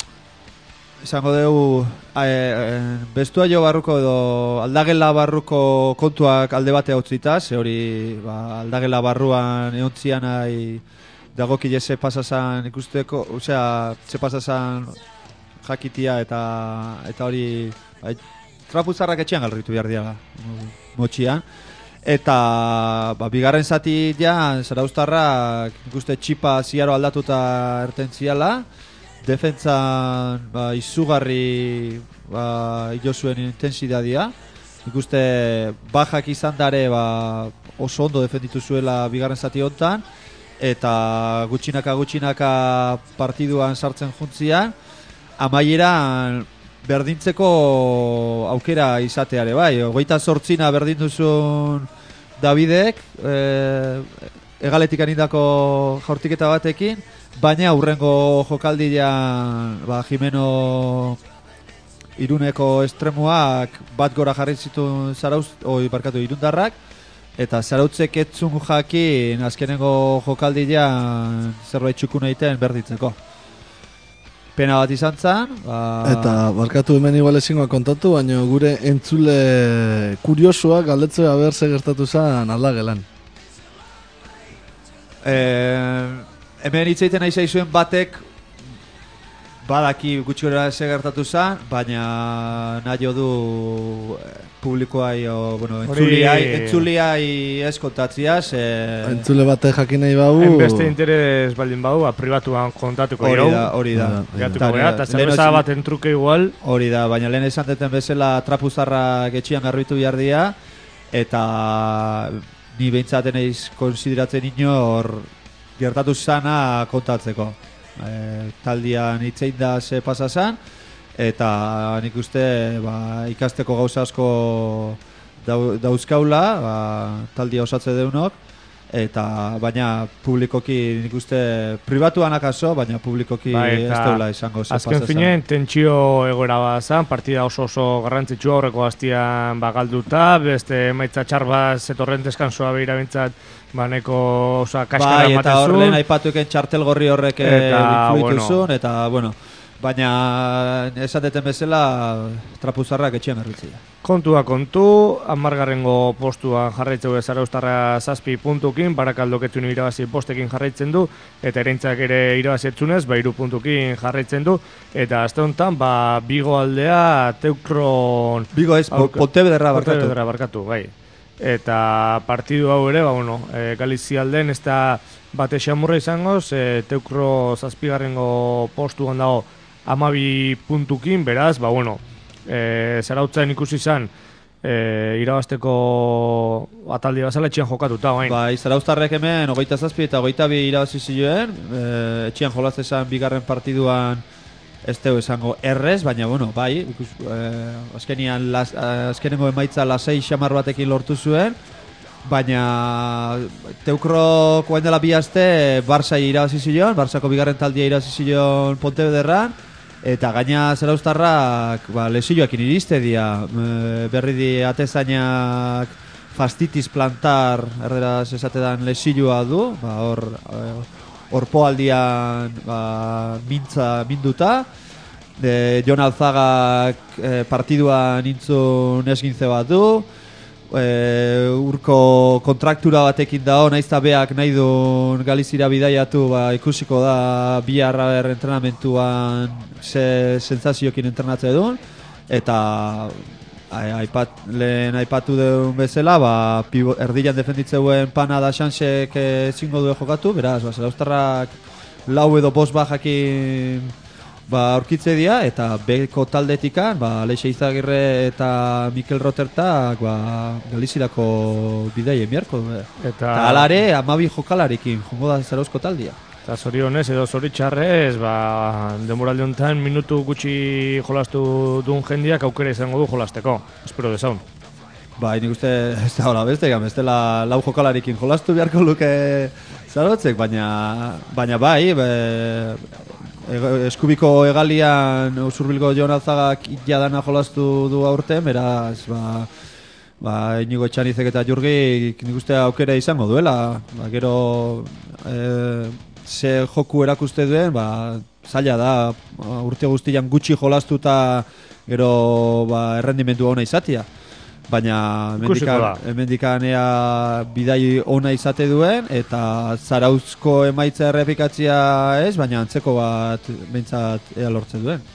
izango dugu e, e, bestuaio barruko edo aldagela barruko kontuak alde bate utzita, ze hori ba, aldagela barruan eontzian nahi dagokile ze pasasan ikusteko, osea, ze pasasan jakitia eta eta hori bai, trapuzarrak etxean galritu behar dira motxian. Eta ba, bigarren zati ja, Zarauztarrak ikuste txipa ziaro aldatuta erten ziala, defentzan ba, izugarri ba, ilosuen intensidadia, ikuste bajak izan dare ba, oso ondo defenditu zuela bigarren zati hontan, eta gutxinaka gutxinaka partiduan sartzen juntzian, amaieran berdintzeko aukera izateare, bai, hogeita zortzina berdin duzun Davidek, e, egaletik anindako jaurtiketa batekin, baina hurrengo jokaldian ba, Jimeno Iruneko estremuak bat gora jarri zituen Zarauz, oi, barkatu, Irundarrak, eta Zarautzek etzun jakin azkenengo jokaldian zerbait txukun egiten berditzeko. Pena bat izan zen. Ba... Eta barkatu hemen igual ezingoa kontatu, baina gure entzule kuriosoak galdetzea ber ze gertatu zen aldagelan. Eh, hemen hitz egiten nahi zaizuen batek badaki gutxi gora ze gertatu zen, baina nahi du eh, publikoai, o, bueno, entzuliai, entzuliai ez kontatzia, ze... Entzule batek jakin nahi bau... Hainbeste interes baldin bau, ba, pribatuan kontatuko Hori irau. da, hori da. Gatuko gara, eta zerbeza baten truke igual. Hori da, baina lehen esan deten bezala trapuzarrak etxian garbitu behar dira, eta ni behintzaten eiz konsideratzen inor gertatu zana kontatzeko. E, taldian hitzein da ze pasa zan, eta nik uste ba, ikasteko gauza asko dau, dauzkaula, ba, taldia osatze deunok, eta baina publikoki nik uste pribatuan akaso, baina publikoki ba, ez deula izango ze pasa zan. Azken finen, tentsio egoera bat zan, partida oso oso garrantzitsua aurreko hastian ba, galduta, beste emaitza txar bat zetorren deskansoa behira bintzat, ba, neko oza, kaskara bai, eta hor lehen zuen. aipatuken txartel gorri horrek Eta, influitu bueno. zuen, eta bueno, baina esateten bezala trapuzarrak etxean garritzia. Kontua kontu, hamargarrengo postuan jarraitzeu Zarauztarra zazpi puntukin, Barakaldoketun irabazi postekin jarraitzen du, eta Erentzak ere irabazi etzunez, ba, hiru puntukin jarraitzen du, eta azte honetan, ba, Bigo aldea Teukron... Bigo ez, Aurka- Pontebederra barkatu. Pontevedra barkatu, bai. Eta partidu hau ere, ba, bueno, e, Galizia alden ez da bate xamurra izango, e, Teukro zazpigarrengo postuan dago amabi puntukin, beraz, ba, bueno, e, Zarautzen ikusi izan, e, irabazteko ataldi bazala etxean jokatuta, bain. Bai, Zarauztarrek hemen hogeita zazpi eta hogeita bi irabazi zioen, e, etxean jolaz esan bigarren partiduan ez teo esango errez, baina bueno, bai, ikus, eh, azkenian las, azkenengo emaitza lasei xamar batekin lortu zuen, baina Teukro koen dela bi aste Barça irabazi zion, Barçako bigarren taldia irabazi zion Pontebederran, Eta gaina zarauztarrak ba, lesioakin iriste dia, e, berri di atezainak fastitis plantar, erderaz esatedan lesioa du, ba, hor orpoaldian ba, mintza minduta, de Jon Alzagak e, partidua nintzun esgintze bat du, e, urko kontraktura batekin da, naizta beak nahi duen Galizira bidaiatu, ba, ikusiko da bi arraber entrenamentuan ze sensaziokin entrenatzen duen, eta aipat, lehen aipatu duen bezala, ba, pivo, erdilan defenditzeuen Pana da Xansek ezingo duen jokatu, beraz, ba, zarauztarrak lau edo bost bajakin ba, aurkitze dira, eta beko taldetikan, ba, Leixe Izagirre eta Mikel Rotertak ba, Galizirako bidaien biharko. Eta, eta alare, amabi jokalarekin, jongo da zarauzko taldia. Eta zorionez edo zoritxarrez, ba, denboralde honetan minutu gutxi jolastu duen jendiak aukera izango du jolasteko. Espero dezaun. Ba, nik uste ez da hola beste, ez dela lau jokalarekin jolastu beharko luke zarautzek, baina, baina bai, be, eskubiko egalian Usurbilgo Jon Alzagak jadana jolastu du aurten, beraz, ba, ba, Inigo Etxanizek eta Jurgik nik uste aukera izango duela. Ba, gero e, ze joku erakuste duen, ba, zaila da, urte guztian gutxi jolastuta gero ba, errendimendu ona izatea. Baina hemendikan ea bidai ona izate duen, eta zarauzko emaitza errepikatzia ez, baina antzeko bat behintzat ea lortzen duen.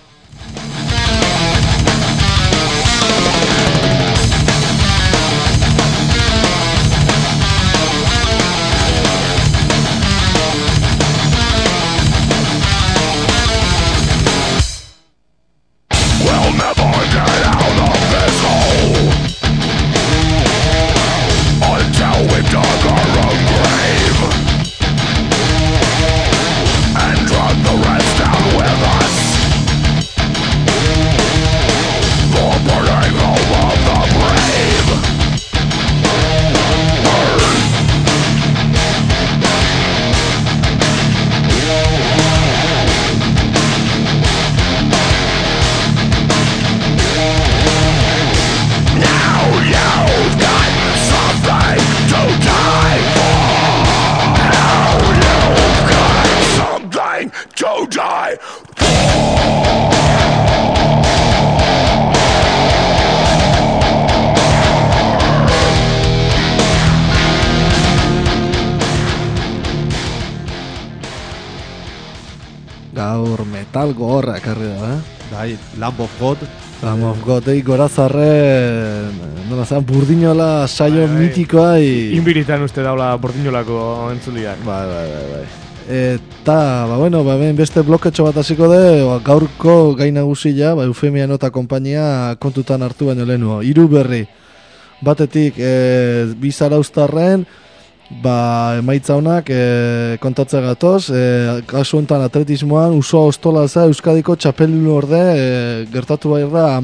Gaur metal gogorra ekarri da, eh? Bai, Lamb of God. Lamb of God, ei gorazarre, nola zan, burdinola saio bai, bai. mitikoa. I... Inbiritan uste daula burdinolako entzuliak. Bai, bai, bai, bai. Eta, ba, bueno, ba, beste bloketxo bat hasiko de, ba, gaurko gai nagusia, ba, Eufemia Nota konpainia kontutan hartu baino lehenuo. Hiru berri, batetik, e, bi zarauztarren, ba, emaitza honak e, kontatzea gatoz, e, kasu honetan atletismoan Usoa Ostolaza Euskadiko txapelin orde e, gertatu bairra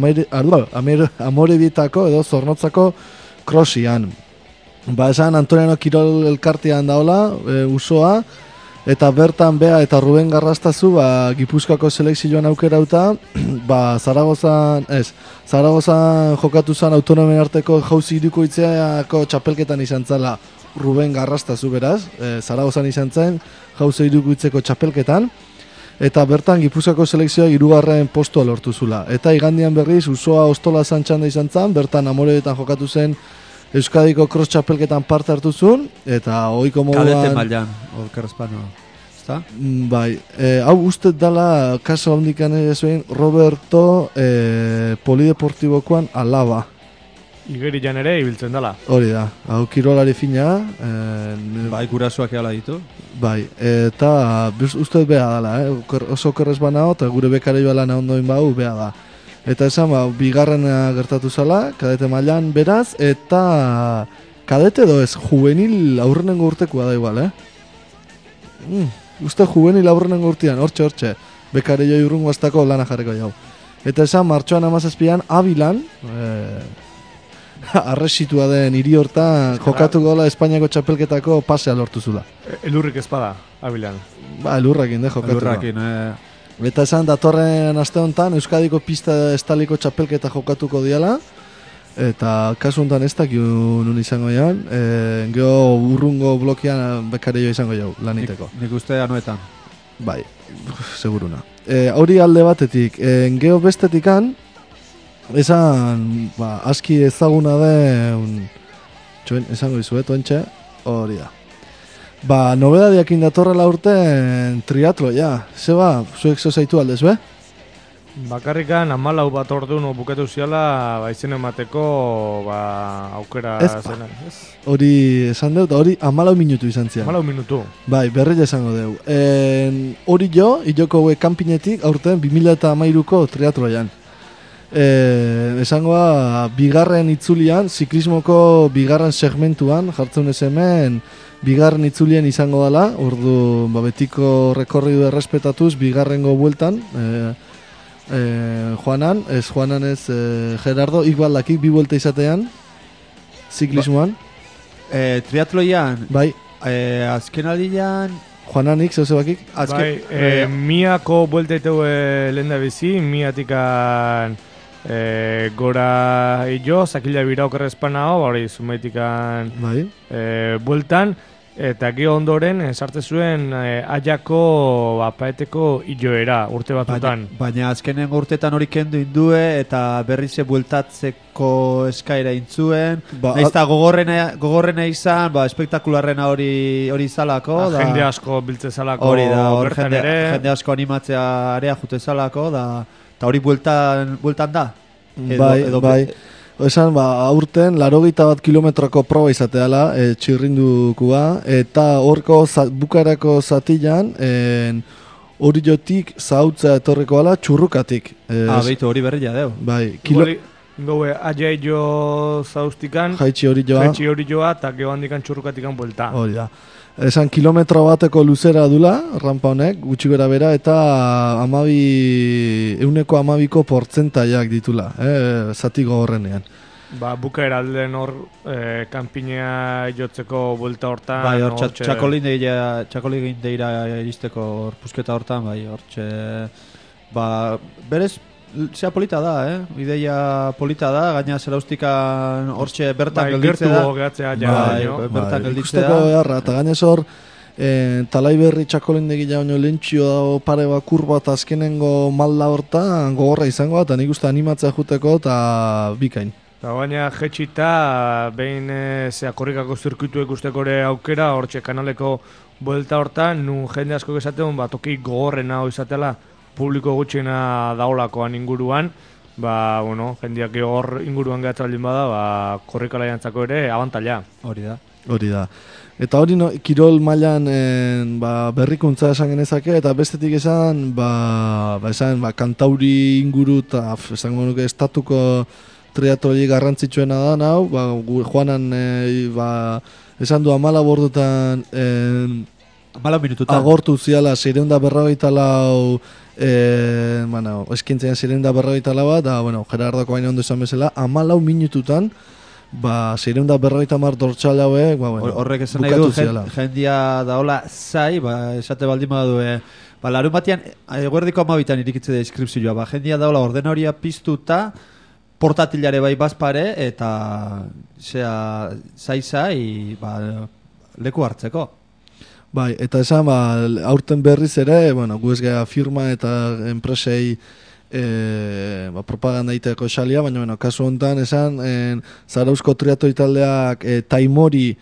Amorebitako edo Zornotzako krosian. Ba, esan Antoniano Kirol elkartean daola e, Usoa, eta bertan Bea eta Ruben Garrastazu ba, Gipuzkoako selekzioan aukerauta, ba, Zaragozan, ez, Zaragozan jokatu zan autonomen arteko jauzi irukoitzeako txapelketan izan zala Ruben Garrastazu beraz, e, Zaragozan izan zen, jauze irukoitzeko txapelketan, eta bertan Gipuzkoako selekzioa hirugarren postua lortu zula. Eta igandian berriz, Usoa Ostola txanda izan zen, bertan Amorebetan jokatu zen Euskadiko cross txapelketan parte hartu zuen, eta ohiko moduan... Kadete mailan, Olkar Espano, ezta? Bai, e, hau uste dala, kaso handikan ere zuen, Roberto e, Polideportibokoan alaba. Igerian ere ibiltzen dela. Hori da, hau kirolari fina. E, bai, gurasoak ehala ditu. Bai, eta uste beha dala, eh? Oso okerrez banao, eta gure bekare joa lan ondoin bau beha da. Eta esan, ba, bigarrena gertatu zala, kadete mailan beraz, eta kadete edo ez, juvenil aurrenengo urtekoa da igual, eh? Mm, uste juvenil aurrenengo urtean, hortxe, hortxe, bekare joi urrungo aztako lana jarriko jau. Eta esan, martxoan amazazpian, Abilan, eh, arresitua den hiri hortan jokatu gola Espainiako txapelketako pasea lortu zula. Elurrik ezpada, Abilan. Ba, elurrakin de jokatu. Elurrakin, eh, Eta esan datorren aste honetan Euskadiko pista estaliko txapelketa jokatuko diala. Eta kasu honetan ez dakio nun izango jaun. E, Geo urrungo blokean bekario izango jau laniteko. Nik, nik uste anuetan. Bai, seguruna. E, hori alde batetik. E, Geo bestetikan, esan ba, aski ezaguna den, txuen, esango izuet, ontxe, hori da. Ba, nobedadiak indatorrela urten triatlo, ja. Zeba, zuek zozaitu aldez, be? Bakarrikan hamalau bat orduan bukatu ziala ba, izen emateko ba, aukera Ez, zena. Ez? Hori esan dut, hori hamalau minutu izan zian. hamalau minutu. Bai, berri esango deu. En, hori jo, iloko hue kanpinetik aurten bi mila hamairuko triatloian. E, esangoa, bigarren itzulian, ziklismoko bigarren segmentuan, jartzen ez hemen, bigarren itzulien izango dela, ordu ba, betiko rekorridu errespetatuz, bigarrengo bueltan, e, e, Juanan, ez Juanan ez e, Gerardo, ikbaldakik bi buelta izatean, ziklismoan. E, triatloian, Bai, e, azken aldian, Juananik, zeu zebakik? azken, Bai, e, miako buelta iteu e, lehen da bizi, miatikan e, gora illo, zakila bira okerrezpana hau, hori zumeitikan Bai. e, bueltan, eta gero ondoren e, sartze zuen e, aiako ba, paeteko illoera urte baina, batutan. baina azkenen urtetan hori kendu indue eta berrize bueltatzeko eskaira intzuen. Ba, Naiz eta gogorrena, gogorrena izan, ba, espektakularrena hori hori zalako. Ba, da, jende asko biltze zalako hori da, hor bertan jende, ere. jende asko animatzea area jute zalako, da, eta hori bueltan, bueltan da. Edo- bai, edo- bai. Esan, ba, aurten, larogeita bat kilometroko proba izateala, e, txirrindukua, eta horko za, bukarako zatilan, en, hori jotik zautza etorriko ala txurrukatik. E, Ah, beitu hori berria deu. bai, kilo, Hori, goe, aia jo zauztikan, jaitsi hori joa, jaitsi hori joa, eta gero handikan txurrukatikan buelta. hori da. Esan, kilometro bateko luzera dula, rampa honek, gutxi gora bera, eta amabi, euneko amabiko portzentaiak ditula, eh, zati gogorrenean. Ba, bukaera alden hor, e, kanpinea jotzeko buelta hortan. Bai, hor hortxe- txakolin deira, txakolin deira iristeko hor pusketa hortan, bai, hortxe, ba, berez, zea polita da, eh? Ideia polita da, gaina zerauztikan hortxe bertan Bai, gelditze gertu da. gogatzea ja, Bai, baino. bai. Bertan gelditze ikusteko da. beharra, eta gainez hor, e, talai berri txakolindegi jaino lentxio dago pare bat kurba eta azkenengo malda hortan gogorra izango da, eta nik uste animatzea juteko eta bikain. Ba, baina jetxita, behin e, zea korrikako zirkuitu ikusteko ere aukera, hortxe kanaleko buelta hortan, nun jende asko esaten, ba, toki gogorrena hau izatela, publiko gutxiena daolakoan inguruan, ba, bueno, jendeak hor inguruan gehatzaldin bada, ba, korrikalaiantzako ere abantaila. Hori da. Hori da. Eta hori no, kirol mailan en, ba, berrikuntza esan genezake, eta bestetik esan, ba, ba, esan, ba, kantauri inguru eta esango nuke estatuko triatloi garrantzitsuena da, nau, ba, gu, Juanan e, ba, esan du amala bordutan en, Malau minututan. agortu ziala seireunda berrogeita lau e, bueno, eskintzen seireunda berrogeita lau bat, da, bueno, Gerardoko baina ondo esan bezala, amalau minututan, ba, seireunda berrogeita mar dortxal hauek, ba, bueno, Hor- Horrek esan nahi du, bukatu jen, ziala. jendia daola zai, ba, esate baldin badu, e, ba, larun batean, eguerdiko amabitan irikitze da inskripzioa, ba, jendia daola orden horia piztuta, portatilare bai bazpare, eta, zea, zai zai, ba, leku hartzeko. Bai, eta esan, ba, aurten berriz ere, bueno, gu ez gara firma eta enpresei e, ba, propaganda egiteko xalia, baina, bueno, kasu honetan, esan, en, Zarauzko triatloi taldeak e, Taimori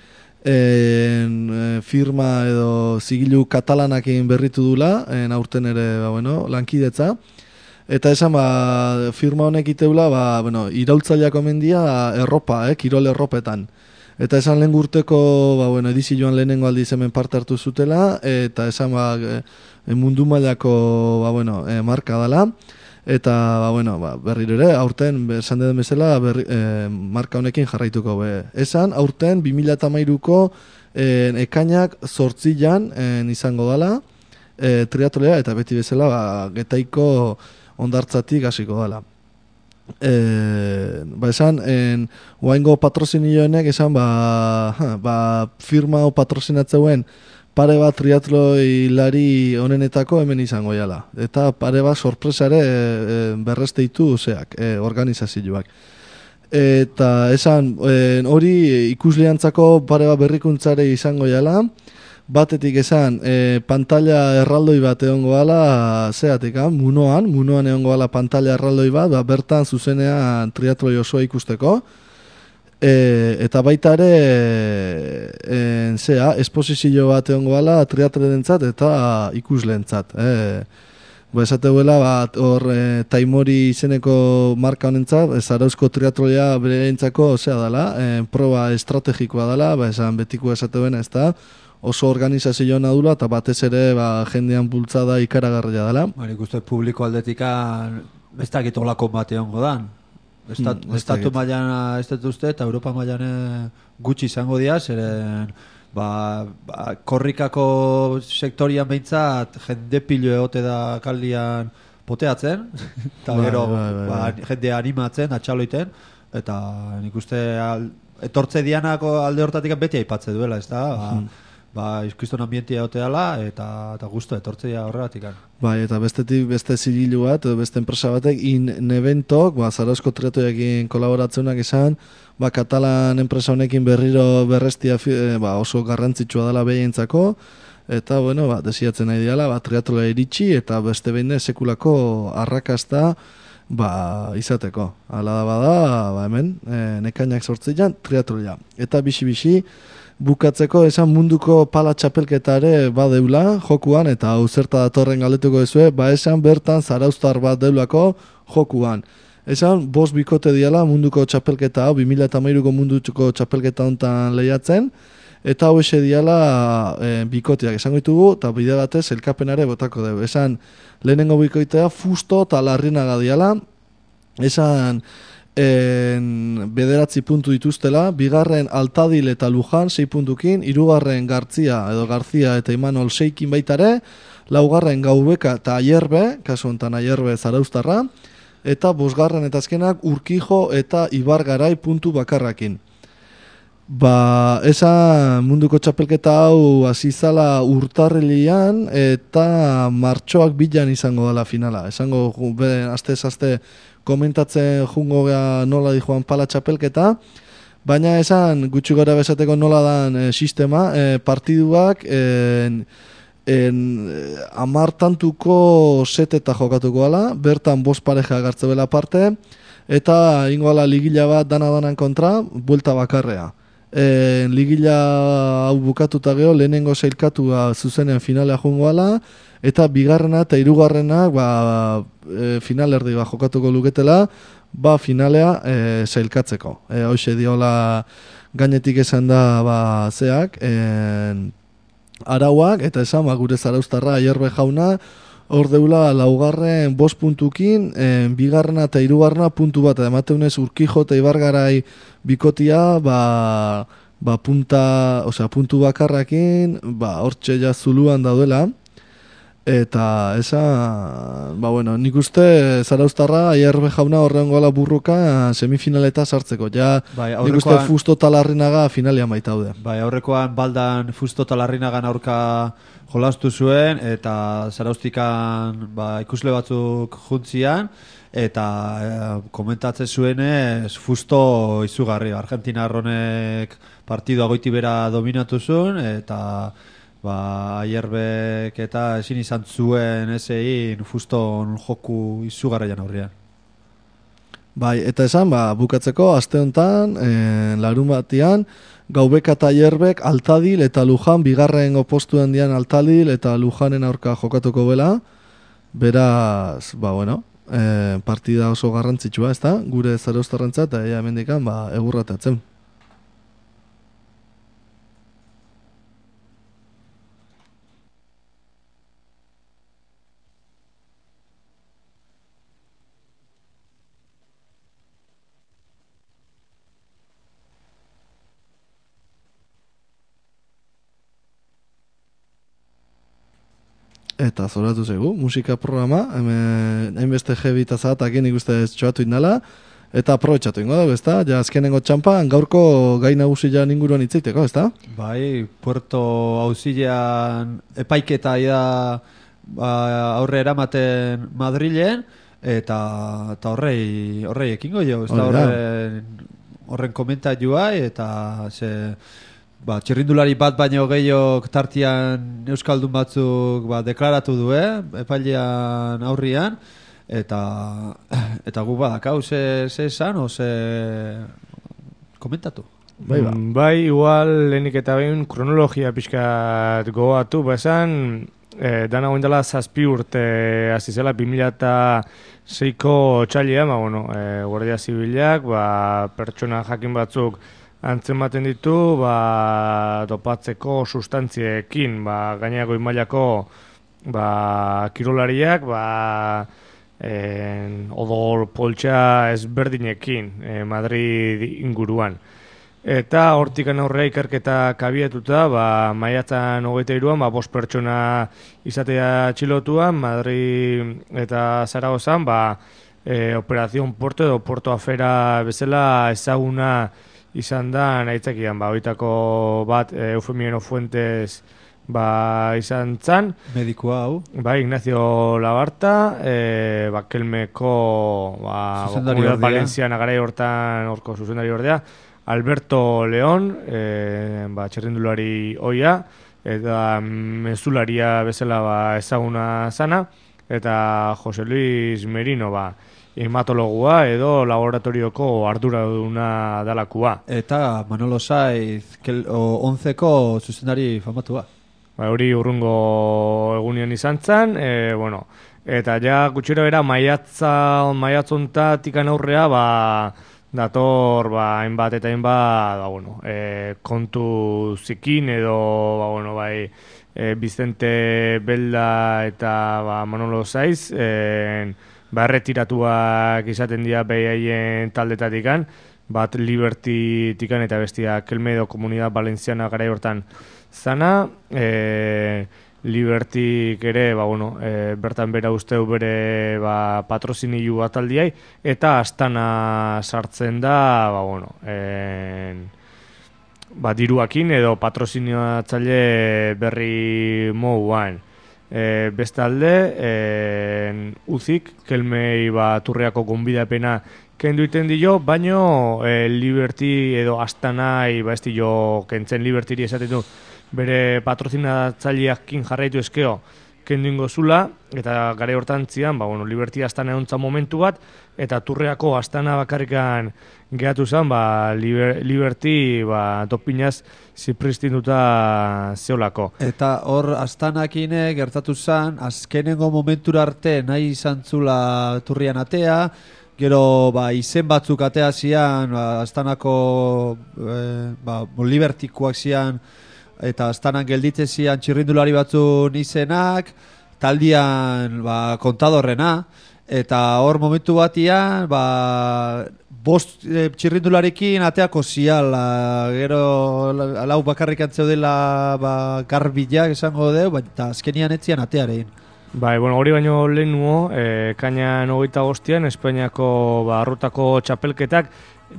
en, e, firma edo zigilu katalanakin berritu dula, en, aurten ere, ba, bueno, lankidetza. Eta esan, ba, firma honek iteula, ba, bueno, iraultzaileak omendia erropa, eh, kirol erropetan. Eta esan lehen urteko, ba, bueno, edizioan lehenengo aldiz hemen parte hartu zutela, eta esan, ba, e, mundu mailako, ba, bueno, e, marka dela. Eta, ba, bueno, ba, berriro ere, aurten, esan den bezala, berri, e, marka honekin jarraituko. Be. Esan, aurten, bi mila hamairuko e, ekainak zortzilan e, izango dela, e, triatlea, eta beti bezala, ba, Getaiko ondartzatik hasiko dela. E, ba esan, en, oaingo patrozinioenek esan, ba, ha, ba firma o patrozinatzeuen pare bat triatloi onenetako hemen izango jala. Eta pare bat sorpresare e, berresteitu zeak, e, organizazioak. Eta esan, e, hori ikusleantzako pare bat berrikuntzare izango jala, batetik esan, e, pantalla erraldoi bat egongo gala, zeatik, ha? munoan, munoan egongo gala pantalla erraldoi bat, ba, bertan zuzenean triatloi osoa ikusteko, e, eta baita ere, e, zea, esposizio bat egongo gala triatlerentzat eta ikusleentzat, e, Ba, esateuela, bat, hor, e, Taimori izeneko marka honentzat, Zarauzko triatloia bereintzako, zea dela, e, proba estrategikoa dela, ba, esan betiko esateuena, ez da, oso organizazioa nadula, eta batez ere, ba, jendean bultzada ikaragarria dela. Ba, nik uste publiko aldetikan, ez dakit olako bat egongo dan. Estat, Hmm, ez estatu dakit. mailan ez dut uste, eta Europa mailan gutxi izango dira, zeren ba, ba, korrikako sektorian behintzat jende pilo egote da kaldian poteatzen, eta Bai, gero bai, bai, ba, bai. jende animatzen, atxaloiten, eta nik uste al, etortze dianako alde hortatik beti aipatze duela, ez da? Ba, Hmm. ba, izkriston ambientia egote dela, eta, eta gustu etortzea horregatik. Bai, eta bestetik beste zigilu bat, edo beste enpresa batek, Ineventok, ba, Zarauzko triatoiekin kolaboratzeunak izan, ba, Katalan enpresa honekin berriro berrestia fi- eh, ba, oso garrantzitsua dela behientzako, eta, bueno, ba, desiatzen nahi diala, ba, triatloa iritsi, eta beste behin sekulako arrakasta, ba, izateko. Hala da bada, ba, hemen, e, nekainak sortzean, triatloia. Eta bisi-bisi, bukatzeko esan munduko pala txapelketare badeula jokuan, eta hau zerta datorren galdetuko ezue, ba esan bertan zarauztar bat deulako jokuan. Esan, bost bikote diala munduko txapelketa hau, bi mila hamairuko munduko txapelketa hontan lehiatzen, eta hau ese diala e, bikoteak esango ditugu, eta bide batez elkapenare botako dugu. Esan, lehenengo bikoitea fusto eta larrinaga diala, esan, en, bederatzi puntu dituztela, bigarren Altadil eta Lujan sei puntukin, hirugarren Gartzia edo Garzia eta Imanol seikin baitare, laugarren Gaubeka eta Aierbe, kasu honetan Aierbe Zarauztarra, eta bosgarren eta azkenak Urkijo eta Ibargarai puntu bakarrakin. Ba, esa munduko txapelketa hau azizala urtarrilian eta martxoak bilan izango dela finala. Esango, be, azte-azte komentatzen jungo gea nola di joan pala txapelketa, baina esan gutxi gora bezateko nola dan e, sistema, e, partiduak en, en, amar tantuko seteta jokatuko ala, bertan bost pareja gartzebela parte, eta ingo ala ligila bat dana-danan kontra, buelta bakarrea. E, ligila hau bukatuta geho, lehenengo zeilkatua zuzenen finalea jungo ala, eta bigarrena eta hirugarrena ba, e, finalerdi ba, jokatuko luketela, ba finalea e, zeilkatzeko. E, hoxe diola gainetik esan da ba, zeak, e, arauak, eta esan ba, gure Zarauztarra Aierbe jauna, hor deula laugarren bost puntukin, e, bigarrena eta hirugarrena puntu bat, emateunez Urkijo eta Ibargarai bikotia, ba, ba punta, osea, puntu bakarrakin, ba, hortxe ja zuluan daudela, eta esa, ba bueno, nik uste Zarauztarra Aierbe jauna horren gola burruka semifinaleta sartzeko, ja Bai, nik uste aurrekoan- Fusto eta Larrinaga finalean baitaude. Bai, aurrekoan baldan Fusto eta Larrinagan aurka jolastu zuen, eta Zaraustikan ba, ikusle batzuk juntzian, eta e, komentatzen zuenez Fusto izugarri. Argentinar honek partidua goiti bera dominatu zuen, eta ba, Aierbek eta ezin izan zuen ez egin Fuston joku izugarrian aurrean. Bai, eta esan, ba, bukatzeko, aste honetan, e, larun batian, Gaubeka eta Aierbek Altadil eta Lujan, bigarren opostuan dian Altadil eta Lujanen aurka jokatuko bela, beraz, ba, bueno, e, partida oso garrantzitsua, ez da, gure Zarauztarrentzat, eta ea hemendikan, ba, egurratatzen. Eta zoratu zegu, musika programa, hemen hainbeste jebi eta zahatakin ikuste txoatu indala, Eta aprobetxatu ingo dugu, ezta? Ja, azkenengo txampan, gaurko gai nagusia inguruan itzaiteko, ezta? Bai, Puerto auzilean epaiketa da ba, aurre eramaten Madrilen, eta, eta horrei, horrei ekingo jo, ezta horren, horren komentarioa, eta ze, ba, txirrindulari bat baino gehiok tartian euskaldun batzuk ba, deklaratu du, eh? Epailean aurrian, eta eta gu badakau ze ze esan o ze komentatu. Bai, ba. Bai, igual lehenik eta behin kronologia pixkat gogoatu, ba esan, eh, dana goin dela zazpi urte hasi zela bi mila seiko txailean, ba, bueno, eh, Guardia Zibilak, ba, pertsona jakin batzuk antzematen ditu, ba, dopatzeko sustantziekin, ba, gainako imailako ba, kirolariak, ba, En, odol poltsa ezberdinekin eh, Madrid inguruan. Eta hortikan aurrea ikerketa kabietuta, ba, maiatzan hogeita hiruan, ba, bost pertsona izatea txilotuan, Madrid eta Zaragozan, ba, e, Operación Porto edo Porto Afera bezala ezaguna izan da nahitzakian, ba, hoitako bat e, Eufemiano Fuentes ba, izan zan. Medikoa hau. Ba, Ignacio Labarta, e, ba, Kelmeko ba, Komunidad Valenciana garai hortan horko zuzendari ordea, Alberto León, e, ba, txerrindulari oia, eta mezularia bezala ba, ezaguna zana, eta Jose Luis Merino, ba, hematologua edo laboratorioko arduraduna dalakua. Eta Manolo Saiz, onzeko zuzendari famatua. Ba, hori urrungo egunean izan zen, e, bueno, eta ja gutxera bera maiatza, maiatzontatik aurrea, ba, dator, ba, hainbat eta hainbat, ba, bueno, e, kontu zikin edo, ba, bueno, bai, e, Vicente Belda eta, ba, Manolo Saiz, e, ba, erretiratuak izaten dira behaien taldetatikan, bat Liberty tikan eta bestia Kelmedo Komunidad Valenciana garai hortan zana, e, Libertyk ere, ba, bueno, e, bertan bera usteu bere ba, patroziniu ataldiai, eta Astana sartzen da, ba, bueno, e, ba, diruakin edo patrozinatzaile berri moduan. E, bestalde, e, Uzik, Kelmei ba, Turreako gonbidapena kendu iten dio, baino e, Liberty edo Astanai, ba, ez dio kentzen Libertyri esaten du, bere patrozinatzaileakin jarraitu eskeo kendu ingo zula, eta gare hortan zian, ba, bueno, Liberty Astana edontza momentu bat, eta Turreako Astana bakarrikan gehatu zen, ba, Liber, Liberty ba, dopinaz zipristinduta zeolako. Eta hor Astanakine gertatu zen, azkenengo momentura arte nahi izan zula Turrian atea, gero ba, izen batzuk atea zian, ba, Astanako eh, ba, Libertykoak zian, eta Astanan gelditze zian txirrindulari batzun izenak, taldian ba, kontadorrena, eta hor momentu batian, ba, bost e, txirrindularekin ateako ziala, gero lau bakarrik antzeudela ba, garbilak esango deu, ba, eta azkenian etzian atearein. Bai, bueno, hori baino lehen nuo, e, kainan hogeita bostian, Espainiako ba, arrotako txapelketak,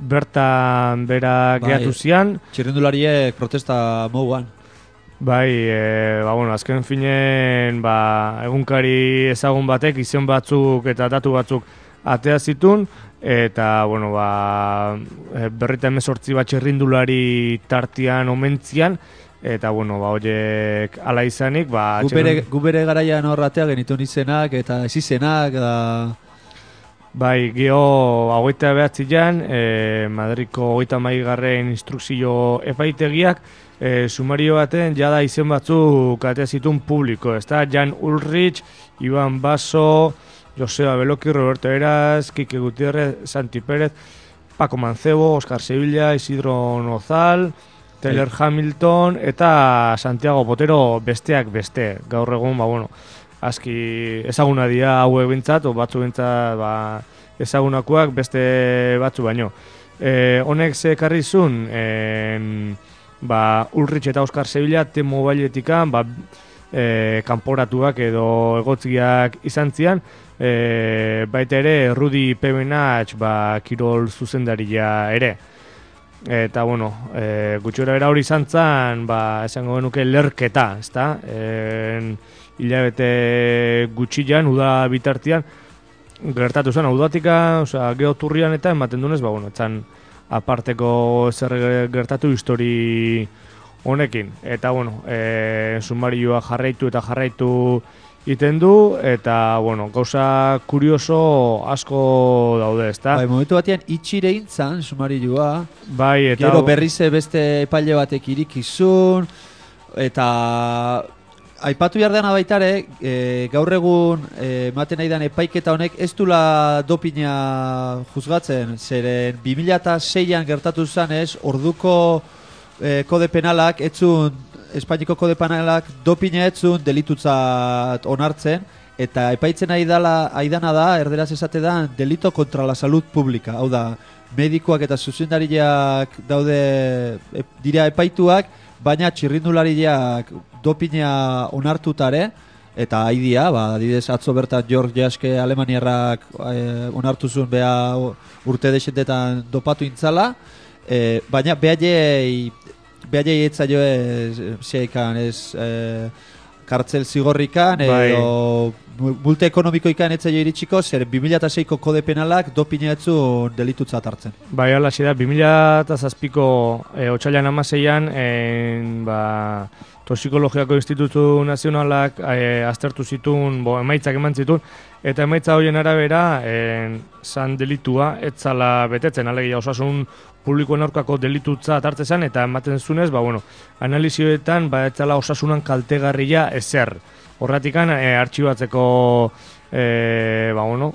bertan bera bai, gehatu zian. Txirrindulariek protesta moguan. Bai, e, ba, bueno, azken finen ba, egunkari ezagun batek izen batzuk eta datu batzuk atea zitun, eta bueno, ba, berrita hemezortzi bat txirrindulari tartian omentzian, eta bueno, ba, horiek ala izanik, ba, gu bere, gu bere garaian horratea genitun izenak eta ez izenak da... Bai, geho hogeita behatzian, e, Madriko hogeita maigarren instrukzio epaitegiak, e, sumario baten jada izen batzuk atea zituen publiko, ezta? Jan Ulrich, Iban Baso, Joseba Beloki, Roberto Eras, Kike Gutierrez, Santi Pérez, Paco Mancebo, Oscar Sevilla, Isidro Nozal, Taylor hey. Hamilton eta Santiago Potero besteak beste. Gaur egun, ba, bueno, aski ezaguna dira hauek bintzat, o batzu bintzat ba, ezagunakoak beste batzu baino. E, honek ze ekarri zuen, ba, Ulrich eta Oscar Sevilla T-Mobiletikan ba, e, kanporatuak edo egotziak izan zian, e, baita ere Rudi Pebenatx ba, kirol zuzendaria ere. Eta, bueno, e, gutxora bera hori izan zen, ba, esango genuke lerketa, ezta? E, hilabete gutxian, uda bitartian, gertatu zen, udatika, osea, geoturrian eta ematen dunez, ba, bueno, etzan aparteko zer gertatu histori honekin. Eta, bueno, e, sumarioa jarraitu eta jarraitu iten du, eta, bueno, gauza kurioso asko daude, ezta? Bai, momentu batean itxire intzan, sumarioa. Bai, eta... Gero berrize beste epaile batek irikizun, eta... Aipatu behar dena baitare, e, gaur egun ematen nahi den epaiketa honek ez dula dopina juzgatzen, zeren bi mila seian gertatu zanez, orduko e, kode penalak, etzun, Espainiko kode penalak dopina etzun delitutzat onartzen, eta epaitzen nahi dala, aidana da, erderaz esate da, delito kontra la salud pública, hau da, medikoak eta zuzendariak daude e, dira epaituak, baina txirrindulariak dopina onartutare, eta haidia, ba, adidez atzo bertan Georg Jaske Alemaniarrak e, onartu zuen beha urte desentetan dopatu intzala, e, baina behaiei behaiei etzaio ez zeikan, ez e, kartzel zigorrikan, bai. edo multe ekonomikoikan etzaio iritsiko, zer bi mila seiko kode penalak dopina etzun delitutzat hartzen. Bai, ala da, bi mila zazpiko e, otsailean hamaseian, en, ba, Toxikologiako Institutu Nazionalak e, aztertu zituen, bo, emaitzak eman zituen, eta emaitza horien arabera, en, zan delitua, etzala betetzen, alegia osasun publikoen aurkako delitutza hartzen, eta ematen zunez, ba, bueno, analizioetan, ba, etzala osasunan kaltegarria ezer. Horratikan, e, artxibatzeko, e, ba, bueno,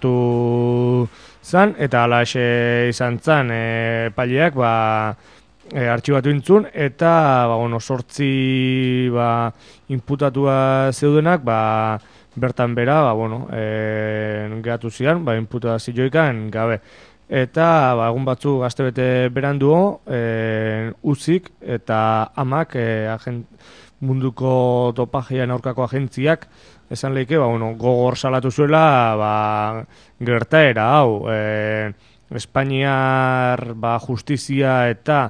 eskatu zan, eta ala ese izan zan, e, paileak, ba, E, artxibatu intzun, eta ba, bueno, sortzi ba, inputatua zeudenak ba, bertan bera ba, bueno, e, geratu zian, ba, inputazioikan gabe. Eta ba, egun batzu gaztebete beranduo, e, uzik eta amak e, agent, munduko dopajean aurkako agentziak esan lehike ba, bueno, gogor salatu zuela ba, gertaera hau. E, Espainiar ba, justizia eta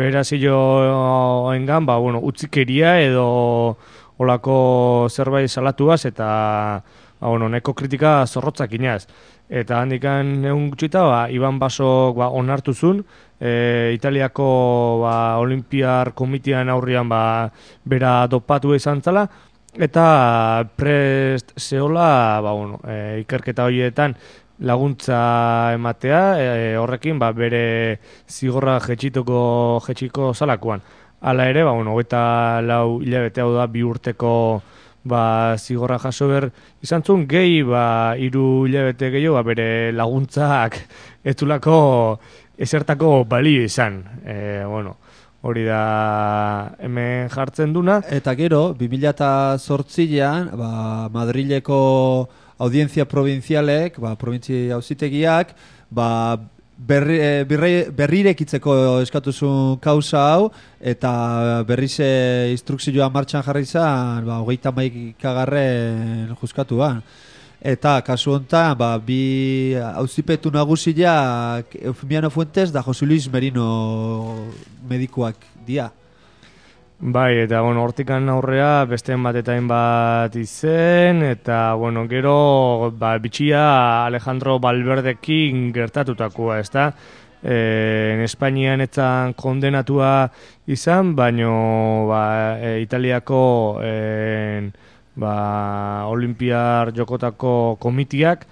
federazioengan ba, bueno, utzikeria edo olako zerbait salatuaz eta ba, bueno, neko kritika zorrotzak inaz. Eta handikan egun gutxita, ba, Iban Basok ba, onartu zuen, e, Italiako ba, Olimpiar Komitean aurrian ba, bera dopatu izan zala, eta prest zeola ba, bueno, e, ikerketa horietan laguntza ematea, e, horrekin ba, bere zigorra jetxitoko jetxiko zalakoan. Hala ere, ba, bueno, eta lau hilabete hau da bi urteko ba, zigorra jaso ber izan zuen, gehi ba, iru hilabete gehiago ba, bere laguntzak etulako ezertako balio izan. E, bueno, hori da hemen jartzen duna. Eta gero, bi mila zortzian, ba, Madrileko audientzia provinzialek, ba, provintzia auzitegiak, ba, berri, berri, berrirekitzeko eskatuzun kausa hau, eta berriz instrukzioa martxan jarri izan, ba, hogeita hamaikagarren juzkatuan. Eta kasu honetan, ba, bi auzipetu nagusiak Eufemiano Fuentes da Jose Luis Merino medikuak dia. Bai, eta, bueno, hortikan aurrea beste bat eta bat izen, eta, bueno, gero, ba, bitxia Alejandro Valverdekin gertatutakoa, ez da? E, en Espainian etzan kondenatua izan, baino, ba, e, Italiako e, ba, Olimpiar Jokotako komitiak,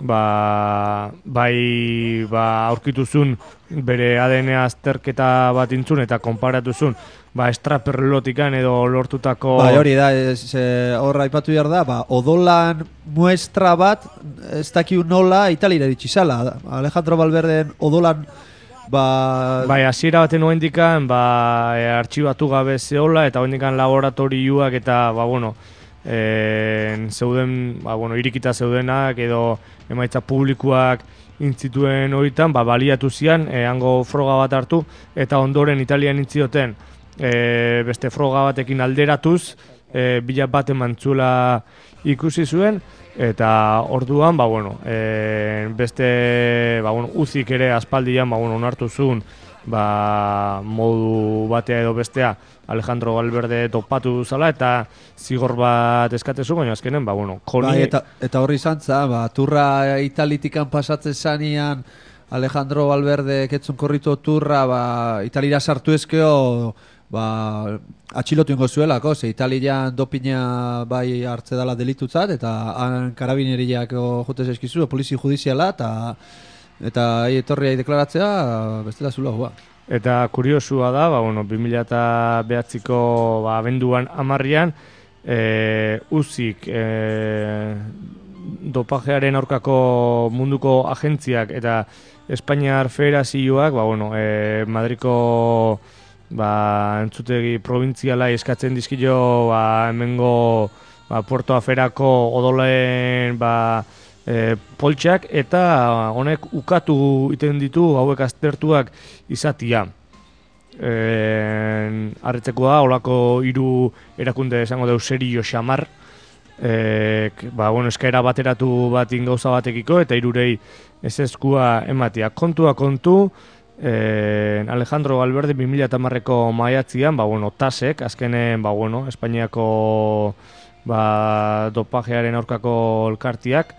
ba, bai, ba, aurkituzun bere A D N azterketa bat intzun eta konparatuzun ba, estraperlotikan edo lortutako... Ba, hori da, horra aipatu behar da, ba, odolan muestra bat, ez dakiu nola, Italira ditxizala. Alejandro Valverden odolan... Ba... Bai, hasiera baten oendikan, ba, e, artxibatu gabe zehola, eta oendikan laboratorioak eta, ba, bueno, e, zeuden, ba, bueno, irikita zeudenak, edo emaitza publikoak intzituen horitan, ba, baliatu zian, e, hango froga bat hartu, eta ondoren Italian intzioten, E, beste froga batekin alderatuz e, bila bat emantzula ikusi zuen, eta orduan, ba, bueno, e, beste, ba, bueno, uzik ere aspaldian, ba, bueno, onartu zuen, ba, modu batea edo bestea Alejandro Valverde topatu zala, eta zigor bat eskatezu, baina azkenen, ba, bueno, koni... Bai, eta, eta horri zantza, ba, turra italitikan pasatzen zanean, Alejandro Valverde ketzun korritu turra, ba, italira sartu ezkeo, ba, atxilotu ingo zuelako, ze Italian dopina bai hartze dela delitutzat, eta han karabineriak jotez eskizu, polizi judiziala, eta eta hai etorri hai deklaratzea, bestela zula ba. Eta kuriosua da, ba, bueno, bi mila bederatziko ba, abenduan hamarrian, e, uzik e, dopajearen aurkako munduko agentziak eta Espainiar Federazioak, ba, bueno, e, Madriko ba, entzutegi provintziala eskatzen dizkio ba, hemengo ba, Puerto Aferako odoleen ba, e, poltsak, eta honek ukatu iten ditu hauek aztertuak izatia. E, Arritzekoa, holako hiru erakunde esango deu serio xamar, e, ba, bueno, eskaera bateratu bat ingauza batekiko, eta hirurei ez eskua ematia. Kontua kontu, Eh, Alejandro Valverde bi mila hamareko maiatzian, ba, bueno, tasek, azkenen, ba, bueno, Espainiako ba, dopajearen aurkako elkartiak,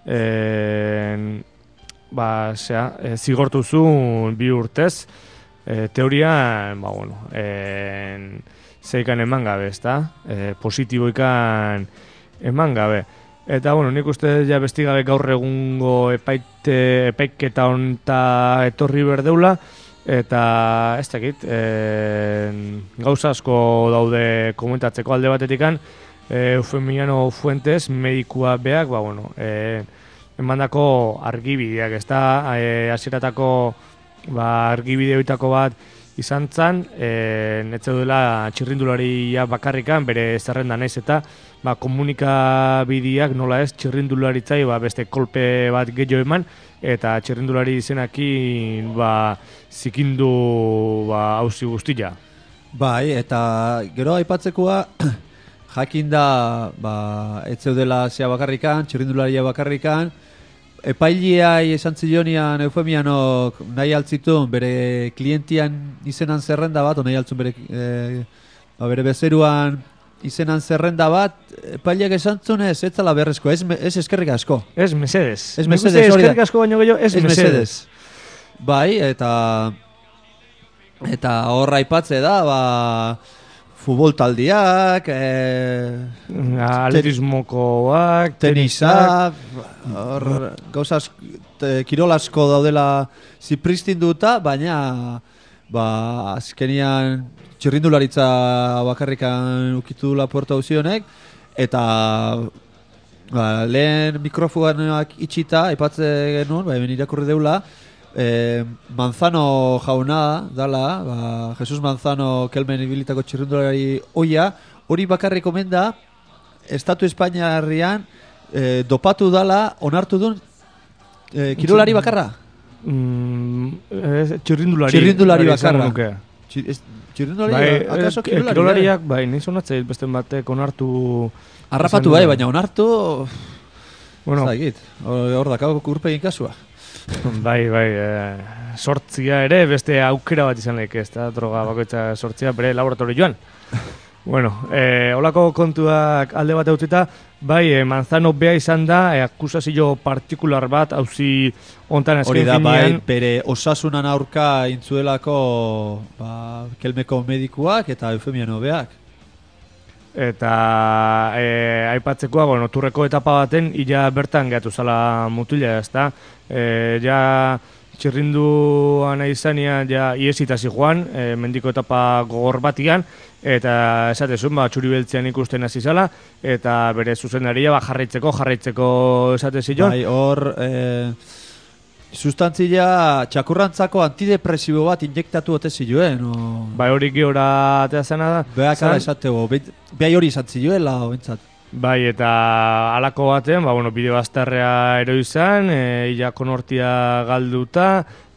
eh, ba, zera, e, zigortu zuen bi urtez, e, teorian, ba, bueno, e, zeikan eman gabe, ezta? E, positiboikan eman gabe. Eta, bueno, nik uste ja bestigabe gaur egungo epaite, epaiketa honta etorri berdeula, eta ez dakit, e, gauza asko daude komentatzeko alde batetikan, e, Eufemiano Fuentes, medikua beak, ba, bueno, e, emandako argibideak, ez da, e, hasieratako ba, argibideoitako bat izan zan, e, netze duela txirrindularia bakarrikan, bere zerrenda naiz eta ba, komunikabideak nola ez txirrindularitzai ba, beste kolpe bat gehiago eman, eta txirrindulari izenakin ba, zikindu ba, hauzi guztia. Bai, eta gero aipatzekoa jakin da ba, etzeudela zea bakarrikan, txirrindularia bakarrikan, epailiai esan zionian Eufemianok nahi altzitun bere klientian izenan zerrenda bat, o nahi altzun bere, e, ba, bere bezeruan izenan zerrenda bat, epailiak esan zunez, ez zala beharrezko, ez, ez eskerrik asko. Ez mesedes. Ez mesedes, hori da. Eskerrik asko baino gehiago, ez, ez mesedes. mesedes. Bai, eta eta horra aipatze da, ba, futbol taldiak, e, atletismokoak, tenisak, hor, gauzaz, kirol asko daudela zipristinduta, baina ba, azkenian txirrindularitza bakarrikan ukitula Puerto Auzionek, eta ba, lehen mikrofonak itxita, aipatze genuen, ba, hemen irakurri deula, E, Manzano jauna dala, ba, Jesus Manzano kelmen ibilitako txirrindulari oia, hori bakarrik omen da Estatu Espainiarrian e, dopatu dala onartu duen e, kirolari bakarra? Mm, ez, txirrindulari, txirrindulari bakarra. Txirrindulari bai, akaso kirolari? Kirolariak, bai, nahi zonatzei beste batek onartu... Harrapatu bai, baina onartu... Bueno, hor dakau urpegin kasua. Bai, bai, e, sortzia ere beste aukera bat izan lehik, ez da, droga bakoitza sortzia bere laboratorioan. Bueno, e, holako kontuak alde bat eutita, bai, e, Manzano bea izan da, e, akusazio partikular bat, hauzi ontan azken finean. Hori da, finean, bai, bere osasunan aurka intzuelako ba, kelmeko medikuak eta Eufemiano beak. Eta e, aipatzekoa, bueno, turreko etapa baten illa bertan gehatu zala mutila, ez da? E, ja txirrinduan izanean ja iesita zijoan, e, mendiko etapa gogor batian, eta esatezun, ba, txuri beltzean ikusten hasi zala, eta bere zuzendaria ba, jarraitzeko, jarraitzeko esatezilon. Bai, hor... E... Sustantzia txakurrantzako antidepresibo bat injektatu ote zioen, o... Bai, hori geora atea zena da. Beak ala esateko, behai hori izan zioela, obentzat. Bai, eta alako baten, ba, bueno, bide bastarrea ero izan, e, ila konortia galduta,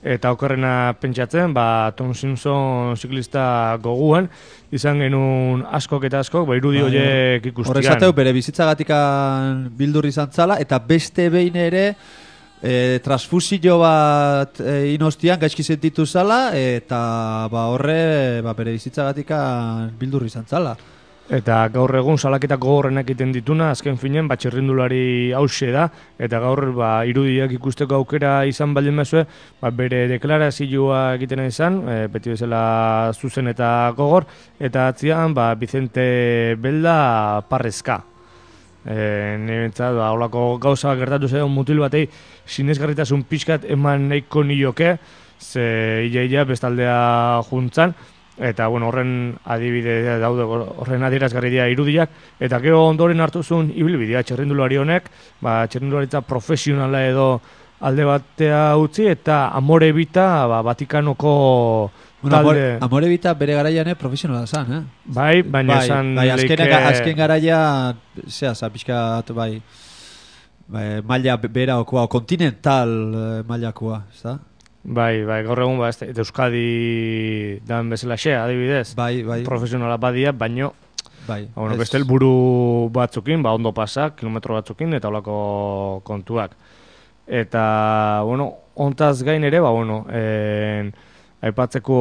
eta okerrena pentsatzen, ba, Tom Simpson ziklista goguan, izan genuen askok eta askok, ba, irudi horiek ikustian. Horrezateu, bere bizitzagatikan bildur izan zala, eta beste behin ere, e, transfusio bat e, inostian gaizki sentitu zala, eta ba, horre ba, bere bizitzagatikan bildur izan zala. Eta gaur egun salaketak gogorrenak egiten dituna, azken finen, ba, txirrindulari hause da, eta gaur ba, irudiak ikusteko aukera izan baldin bezue, ba, bere deklarazioa egiten izan, e, beti bezala zuzen eta gogor, eta atzian ba, Vicente Belda Parrezka. E, Nirentzat, ba, holako gauza gertatu zen mutil batei sinesgarritasun pixkat eman nahiko nioke, ze ia-ia bestaldea juntzan, eta bueno, horren adibide daude, horren adierazgarri dira irudiak, eta gero ondoren hartu zuen ibilbidea txerrindulari honek, ba, txerrindularitza profesionala edo alde batea utzi, eta Amore Bita ba, Vatikanoko bueno, talde... Amore Bita bere garaian profesionala zan, eh? Bai, baina bai, esan bai, azken, leike... azken garaia, zea, za, pixkat, bai, bai, maila bera okoa, kontinental eh, mailakoa, ez da? Bai, bai, gaur egun ba, eta Euskadi dan bezala xe, adibidez. Bai, bai. Profesionala badia, baino bai, ba, bueno, ez... beste helburu batzukin, ba, ondo pasak, kilometro batzukin, eta holako kontuak. Eta, bueno, ontaz gain ere, ba, bueno, en, aipatzeko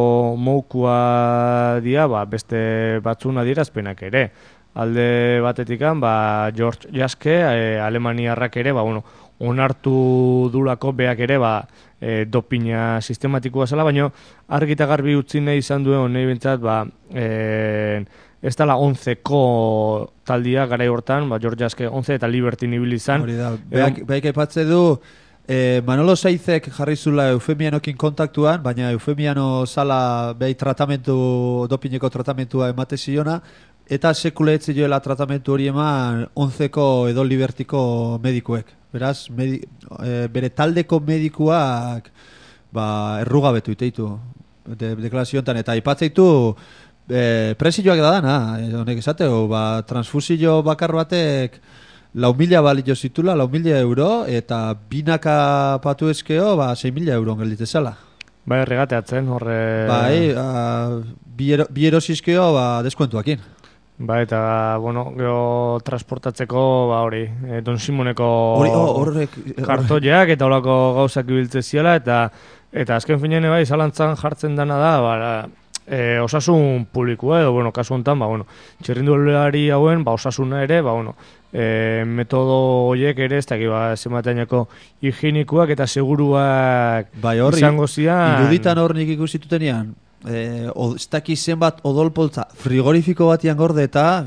moukua dia, ba, beste batzun adierazpenak ere. Alde batetikan, ba, George Jaske, e, Alemaniarrak ere, ba, bueno, onartu dulako beak ere, ba, e, dopina sistematikoa zela, baina argi eta garbi utzi nahi izan duen nahi bintzat, ba, e, ez dala onzeko taldia garai hortan, ba, George Jaske onze eta Liberty ibili izan. Hori da, beak, beak aipatze du, e, Manolo Saizek jarri zula Eufemianokin kontaktuan, baina Eufemiano zala behi tratamentu, dopineko tratamentua emate ziona, eta sekule etzioela tratamentu hori eman onzeko edo Libertiko medikuek. Beraz, medi, e, bere taldeko medikuak ba, errugabetu iteitu de, deklarazioetan, eta aipatzeitu e, presioak da dana, honek esateu, ba, transfusio bakar batek lau mila balio zitula, lau mila euro, eta binaka patu ezkeo, ba, sei mila euro ongelditezala. Bai, regateatzen, horre... Bai, a, bi, ero, bi erosizkeo, ba, deskuentuakin. Ba, eta, bueno, gero transportatzeko, ba, hori, e, Don Simoneko hori, oh, horrek, kartoiak eta holako gauzak ibiltze ziela, eta eta azken finean bai, zalantzan jartzen dana da, ba, e, osasun publikoa, edo, bueno, kasu honetan, ba, bueno, txirrindulari hauen, ba, osasuna ere, ba, bueno, e, metodo horiek ere, ez dakit, ba, zenbateaneko higienikoak eta seguruak bai, hori, izango zian. Iruditan hor nik ikusitutenian, Eh, ez daki zenbat odolpoltza frigorifiko batian gorde eta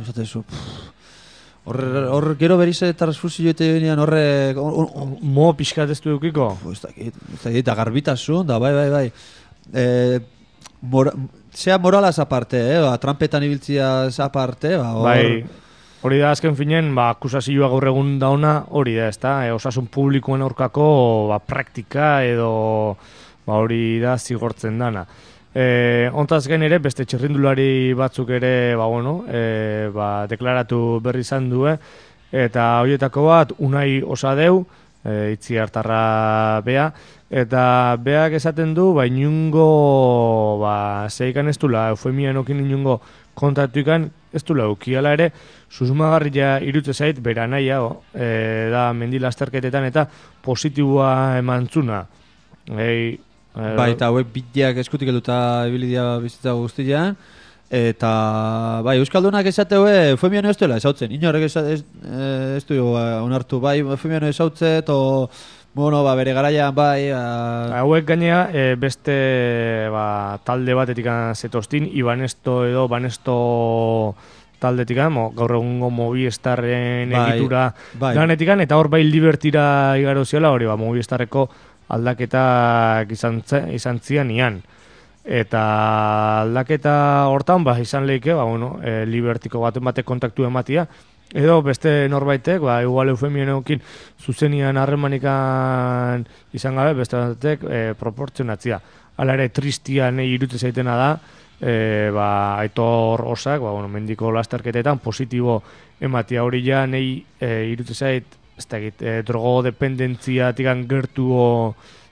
hor or, gero berize transfusio eta benean horre mo pixkat ez du dukiko ez daki, ez daki, eta garbitasun da bai bai bai eh, mora, zea moralaz aparte eh, ba, trampetan ibiltzia aparte ba, or... bai, hori da azken finen ba, akusazioa gaur egun dauna hori da ez da, e, osasun publikoen aurkako ba, praktika edo ba, hori da zigortzen dana. E, ontaz gain ere, beste txirrindulari batzuk ere, ba, bueno, e, ba, deklaratu berri izan due, eta horietako bat, Unai Osadeu, e, itzi hartarra bea, eta beak esaten du, ba, inungo, ba, zeikan ez dula, eufemianokin inungo kontaktuikan, ez dula ukiala ere, susmagarria irutze zait, bera naia, e, da, mendilasterketetan, eta positiboa emantzuna. Ei, bai, eta hauek bideak eskutik eduta ibilidia bizitza guztian, eta bai, Euskaldunak esateu eufemiano ez duela esautzen, inorek ez, ez, ez du onartu, bai, eufemiano esautzet, o, bueno, ba, bere garaian, bai... A... Hauek gainea, e, beste ba, talde batetik zetostin, Ibanesto edo Banesto taldetik, mo, gaur egungo Movistarren bai, egitura bai. Lanetikan, eta hor bai Libertira igaro ziala, hori ba, Movistarreko aldaketak izan, izan zian ian. Eta aldaketa hortan, ba, izan lehike, ba, bueno, e, Libertiko baten batek kontaktu ematia, edo beste norbaitek, ba, igual eufemianokin zuzenian harremanikan izan gabe, beste batek e, proportzionatzia. Hala ere, tristia nahi irute zaitena da, e, ba, Aitor Osak, ba, bueno, mendiko lasterketetan positibo ematia hori ja nahi e, irute zait, ez da egit, e, drogo dependentzia tigan gertu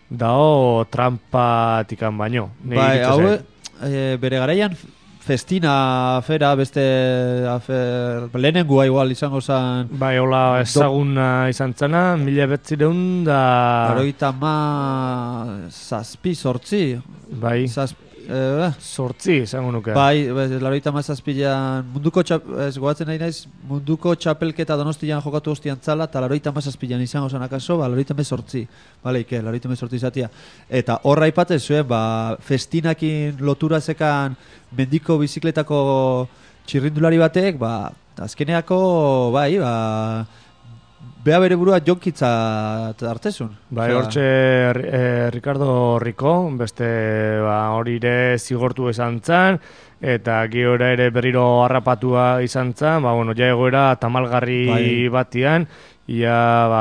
dao trampatikan baino. Bai, hau e, bere garaian festina afera, beste afer, lehenengua igual izango zen. Bai, hola ezaguna izan zena, mila betzireun da... Laroita ma... zazpi, sortzi. Bai, Zazpi, e, sortzi izango nuke. bai, laroita ma zazpilean, munduko txap, ez goatzen nahi naiz, munduko txapelketa Donostian jokatu hostian zala, eta laroita ma zazpilean izango zen akaso, ba, laroita ma sortzi. Bale, ike, laroita ma sortzi izatia. Eta horra ipatzen zuen, ba, festinakin lotura zekan mendiko bizikletako txirrindulari batek, ba, azkeneako, bai, ba, bea bere burua jonkitza hartezun. Bai, hortxe eh, Ricardo Rico, beste ba, hori ere zigortu izan zen, eta giora ere berriro harrapatua izan zen, ba, bueno, ja egoera tamalgarri bai. batian, ia, ba,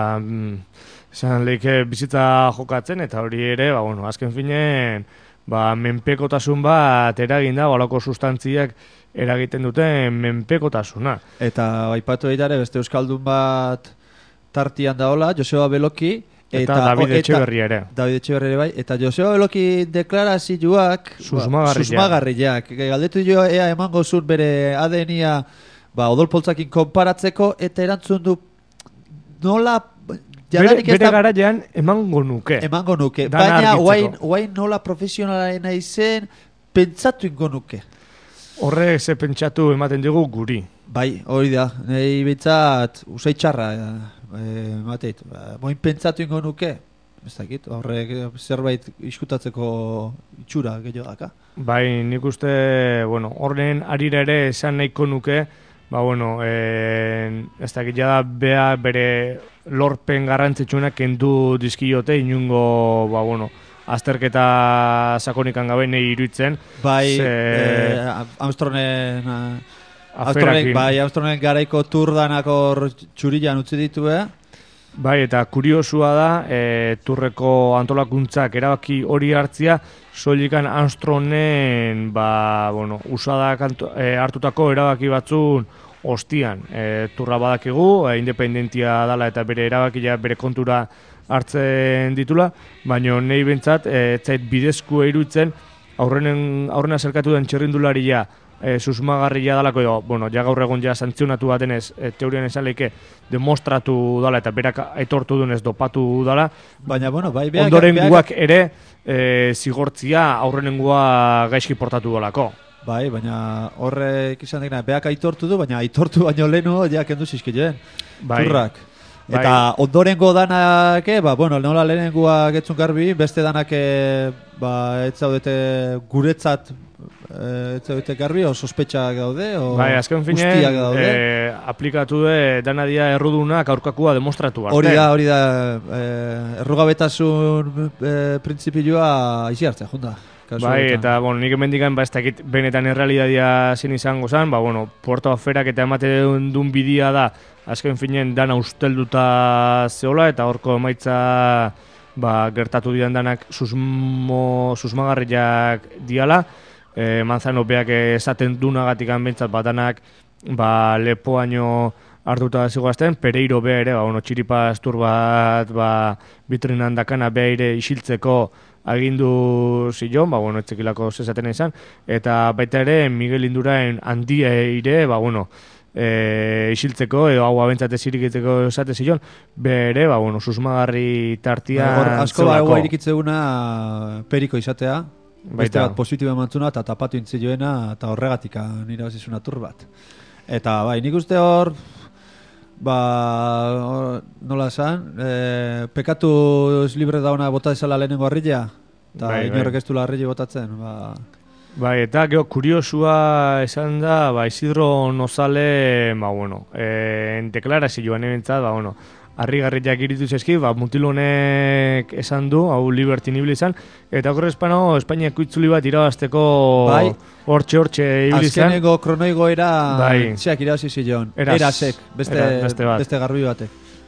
izan leike bizitza jokatzen, eta hori ere, ba, bueno, azken finen, ba, menpekotasun bat eragin da, balako sustantziak eragiten duten menpekotasuna. Eta aipatu ere beste euskaldun bat tartian daola, Joseba Beloki, Eta, eta David eta- Etxeberria ere. David Etxeberria ere bai, eta Joseba Beloki deklarazioak Susmagarriak. ba, susmagarriak. Galdetu jo ea emango zuen bere A D N-a ba, odolpoltzakin konparatzeko, eta erantzun du nola Bere, jadanik ez bere da garaian emango nuke. emango nuke, Dana baina argitzeko. guain, guain nola profesionalena izen pentsatu ingo nuke. Horre ze pentsatu ematen digu guri. Bai, hori da, nahi betzat usai txarra e, mateit, ba, moin pentsatu ingo nuke, ez dakit, horrek zerbait iskutatzeko itxura gehiago daka. Bai, nik uste, bueno, horren arira ere esan nahiko nuke, ba, bueno, eh, ez dakit jada bea bere lorpen garrantzitsuenak kendu dizkiote inungo, ba, bueno, azterketa sakonikan gabe nahi iruditzen. Bai, Ze- eh, Armstrongen, eh, Armstrongen, Aferakin. bai, Armstrongen garaiko turdanak hor txurilan utzi ditu, eh? Bai, eta kuriosua da, e, turreko antolakuntzak erabaki hori hartzia, soilikan Armstrongen, ba, bueno, usadak anto, e, hartutako erabaki batzun ostian. E, turra badakigu, e, independentia dala eta bere erabakia bere kontura hartzen ditula, baina nahi bentsat, e, ez zait bidezko iruditzen, aurrenen, aurrena zerkatu den txerrindularia, e, susmagarria dalako, edo, bueno, ja gaur egun ja santzionatu batenez, e, teorian esan leike, demostratu dala eta berak aitortu dunez dopatu dala, Baina, bueno, bai, beak, ondorengoak ere e, zigortzia aurrenengoa gaizki portatu dalako. bai, baina horrek izan dena, beak aitortu du, baina aitortu baino lehenu, ja kendu zizkilen, Bai. turrak. Bai. Eta ondorengo danak, eh, ba, bueno, nola lehenengoa getzun garbi, beste danak, eh, ba, ez zaudete guretzat, eh, ez zaudete garbi, o sospetxak daude, o Bai, azken guztiak finean, daude. e, aplikatu de danadia errudunak aurkakua demostratu arte. Hori da, hori da, eh, errugabetasun eh, printzipioa izi hartzea, junda. kasu Bai, honetan. eta, bueno, nik emendikan, ba, ez dakit benetan errealidadia zin izango zen, ba, bueno, Puerto Aferak eta ematen duen bidia da, azken finen dana ustelduta zeola, eta horko emaitza, ba, gertatu dian danak susmo, susmagarriak diala, e, Manzano beak esaten dunagatik bentsat, ba, danak, ba, lepoaino hartuta zigoazten, Pereiro bea ere, ba, bueno, txiripa astur bat, ba, bitrinan dakana bea ere isiltzeko agindu zilon, ba, bueno, etxekilako zezaten izan, eta baita ere Miguel Indurain handia ere, ba, bueno, e, isiltzeko, edo hau abentzate zirikiteko esate zilon, bere, ba, bueno, susmagarri tartia Hor, asko ba, egu irikitzeuna periko izatea, beste Baita. bat positibo emantzuna, eta tapatu intzioena, eta horregatik irabazizuna tur bat. Eta bai, nik uste hor, ba, hor, nola esan, e, pekatu libre dauna bota ezala lehenengo harrila, eta Bai, bai. inorrek ez duela harrila botatzen, ba... Bai, eta gero kuriosua esan da, ba, Isidro Nozale, ba, bueno, e, deklarazioan ebentzat, ba, bueno, harrigarriak iritu zeski, ba, mutilonek esan du, hau libertin ibili izan, eta horre espano, Espainiako itzuli bat irabazteko Bai. hortxe hortxe ibili izan. Azkeneko kronoigoera, Bai. zeak irabazi zion, Eraz. erasek, beste, Eraz, beste bat. beste garbi batek.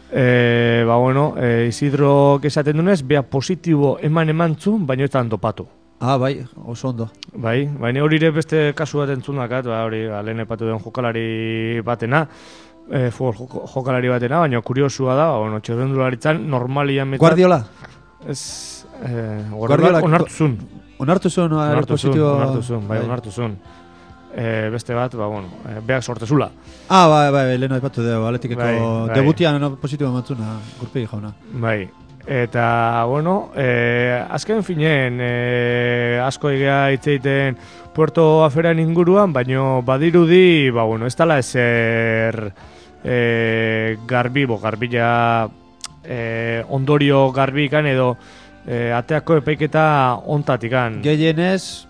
E, ba, bueno, e, Isidro esaten dunez, bea positibo eman emantzun, baina etan topatu. Ah, bai, oso ondo. Bai, baina hori ere beste kasu bat entzunakat, ba, hori ba, lehen epatu den jokalari batena, e, futbol joko- jokalari batena, baina kuriosua da, ba, bueno, txerrendularitzan normalian metzat... Guardiola? Ez, eh, Guardiolak- Guardiolak onartu zuen. Onartu zuen, ere Onartu zuen, positibo... onartu zuen, bai, onartu zuen. Eh, beste bat, ba, bueno, eh, beak sortezula. Ah, bai, bai, bai, leheno aipatu dugu, Atletikeko Bai, bai. debutian no, positibo emantzuna, Gurpegi jauna. Bai, eta, bueno, eh, azken finen, eh, asko egea hitz egiten Puerto Aferan inguruan, baino badirudi, ba, bueno, ez dala ezer eh, garbi, bo, garbila eh, ondorio garbikan edo eh, ateako epaiketa ontatikan. Gehienez,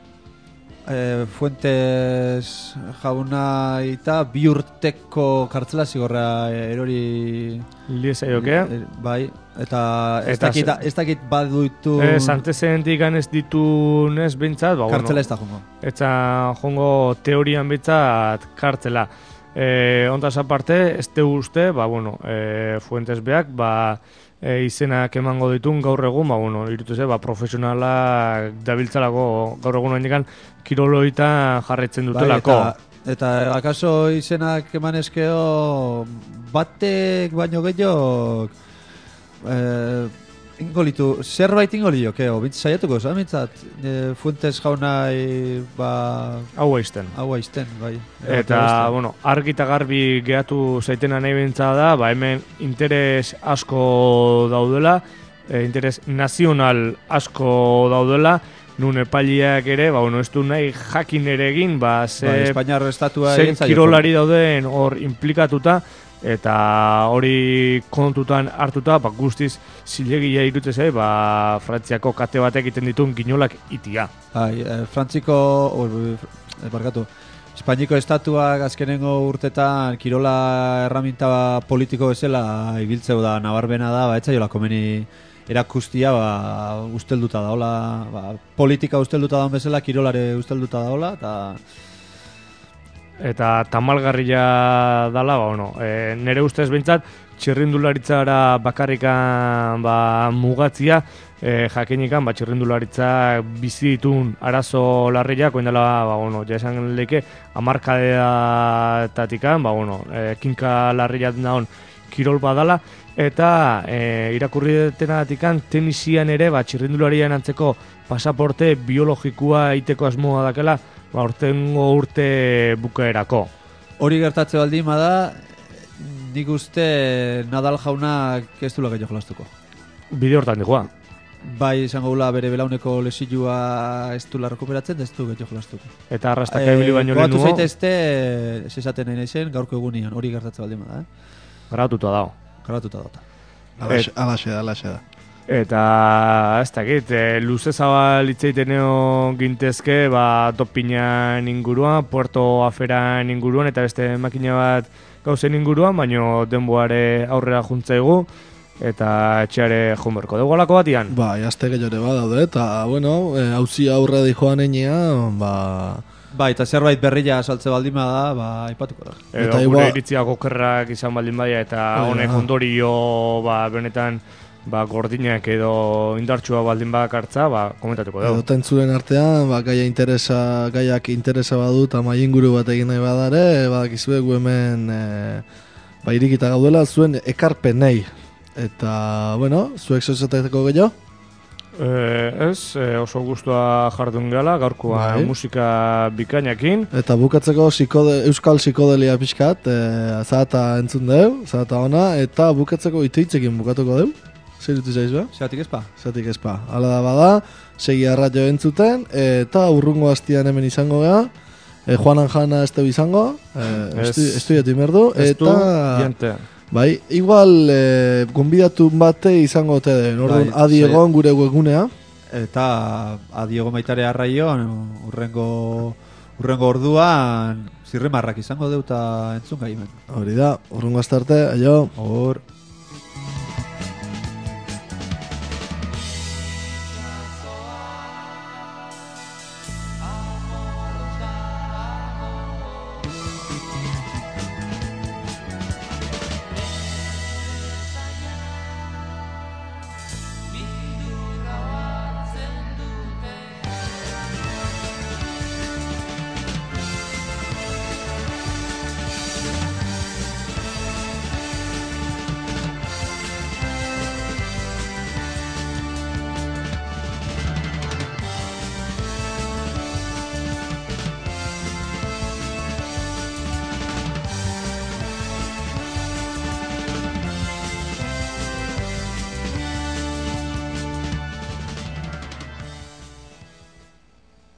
eh, Fuentes jauna eta bi urteko kartzela zigorra erori... Liesa joke? Eh, bai, eta ez Eta dakit, ze- ez dakit baduitu Ez, antecedentik ez ditu nes bintzat, ba, kartzela bueno, ez da jongo. eta jongo teorian bintzat kartzela. E, Ontaz aparte, ez te uste, ba, bueno, e, Fuentes beak, ba, e, izenak emango ditun gaur egun, ba, bueno, irutu ze, ba, profesionalak dabiltzalako gaur egun oindikan kiroloita jarraitzen dutelako. Bai, eta, eta akaso izenak emanezkeo batek baino gehiago eh, ingolitu, zerbait ingoliokeo, bintz saiatuko, zan bintzat, eh, Fuentes jaunai ba, Hau aizten. hau aizten, bai. Eta, bueno, argi eta garbi gehatu zaitena nahi bintza da, ba, hemen interes asko daudela, e, interes nazional asko daudela, nun epaileak ere, ba, bueno, ez du nahi jakin ere egin, ba, ze, bai, Espainiar estatua zein egin zaio. kirolari dauden hor implikatuta, eta hori kontutan hartuta, ba, guztiz zilegia irutze zai, ba, Frantziako kate batek egiten ditun ginolak itia. Bai, eh, Frantziko, oh, eh, barkatu, Espainiko estatuak azkenengo urtetan kirola erraminta politiko bezala ibiltzeu da, nabarmena da, ba, etzaiola komeni erakustia, ba, ustelduta daola, ba, politika ustelduta daun bezala, kirolare ustelduta daola, eta Eta tamalgarria dala, ba, bueno, e, nire ustez behintzat, txirrindularitzara bakarrikan ba, mugatzia, e, jakinikan, ba, txirrindularitza bizi ditun arazo larriak, oin dela, ba, bueno, ja esan leke, amarkadeatatikan, ba, bueno, e, kinka larriak daun kirol badala, eta e, irakurri detenatikan tenisian ere, ba, txirrindularian antzeko pasaporte biologikoa iteko asmoa dakela, ba, urtengo urte bukaerako. hori gertatze baldin bada, nik uste Nadal jaunak ez du gehiago jolastuko. Bide hortan digoa. Bai, izango gula bere belauneko lesioa ez du la rekuperatzen, da ez du gehiago jolastuko. Eta arrastaka ibili baino Gogatu lehenuo, zaitezte, ez esaten nahi naizen, gaurko egunian, hori gertatze baldin bada, eh? grabatuta dago. Garatuta dauta. Alaxe, alaxe da, alaxe da. Eta ez dakit, e, luze zabal itzeiteneo gintezke, ba, Topinan inguruan, Puerto Aferan inguruan, eta beste makina bat gauzen inguruan, baino denboare aurrera juntzaigu, eta etxeare junberko. Dugu alako batian? Ba, jazte gehiore badaude, eta, bueno, e, hauzi aurre di joan einean, ba... Ba, eta zerbait berria saltze baldin bada, ba, aipatuko da. Edo Eta gure igual- iritziak okerrak izan baldin badia, eta Hori da. honek ondorio, ba, benetan, ba, gordinak edo indartsua baldin bakartza, ba, komentatuko Edo dugu. tentzuren artean, ba, gaia interesa, gaiak interesa badu eta mai inguru bat egin nahi badare, badakizue gu hemen e, ba, irikita gaudela zuen ekarpenei. Eta, bueno, zuek zozetako gehiago? Eh, ez, eh, oso gustua jardun gala, gaurkoa Bai. musika bikainakin. Eta bukatzeko psikode, euskal psikodelia pixkat, e, zahata entzun deu, zahata ona, eta bukatzeko itoitzekin bukatuko deu. Zer dutu zaiz ba? Zeratik ezpa? Zatik ezpa. Hala da bada, segi arratio entzuten, eta urrungo hastian hemen izango gea, e, Juanan Jana ez du izango, e, Ez. estu, estudiatu imerdu, Ez du, eta... diante. Bai, igual e, gonbidatu bate izango ote den, orduan Bai, adi sai- egon gure webgunea. Eta adiego maitare arraio, urrengo, urrengo orduan zirrimarrak izango deuta entzun gaimen. Hori da, urrungo astarte, aio. Hor...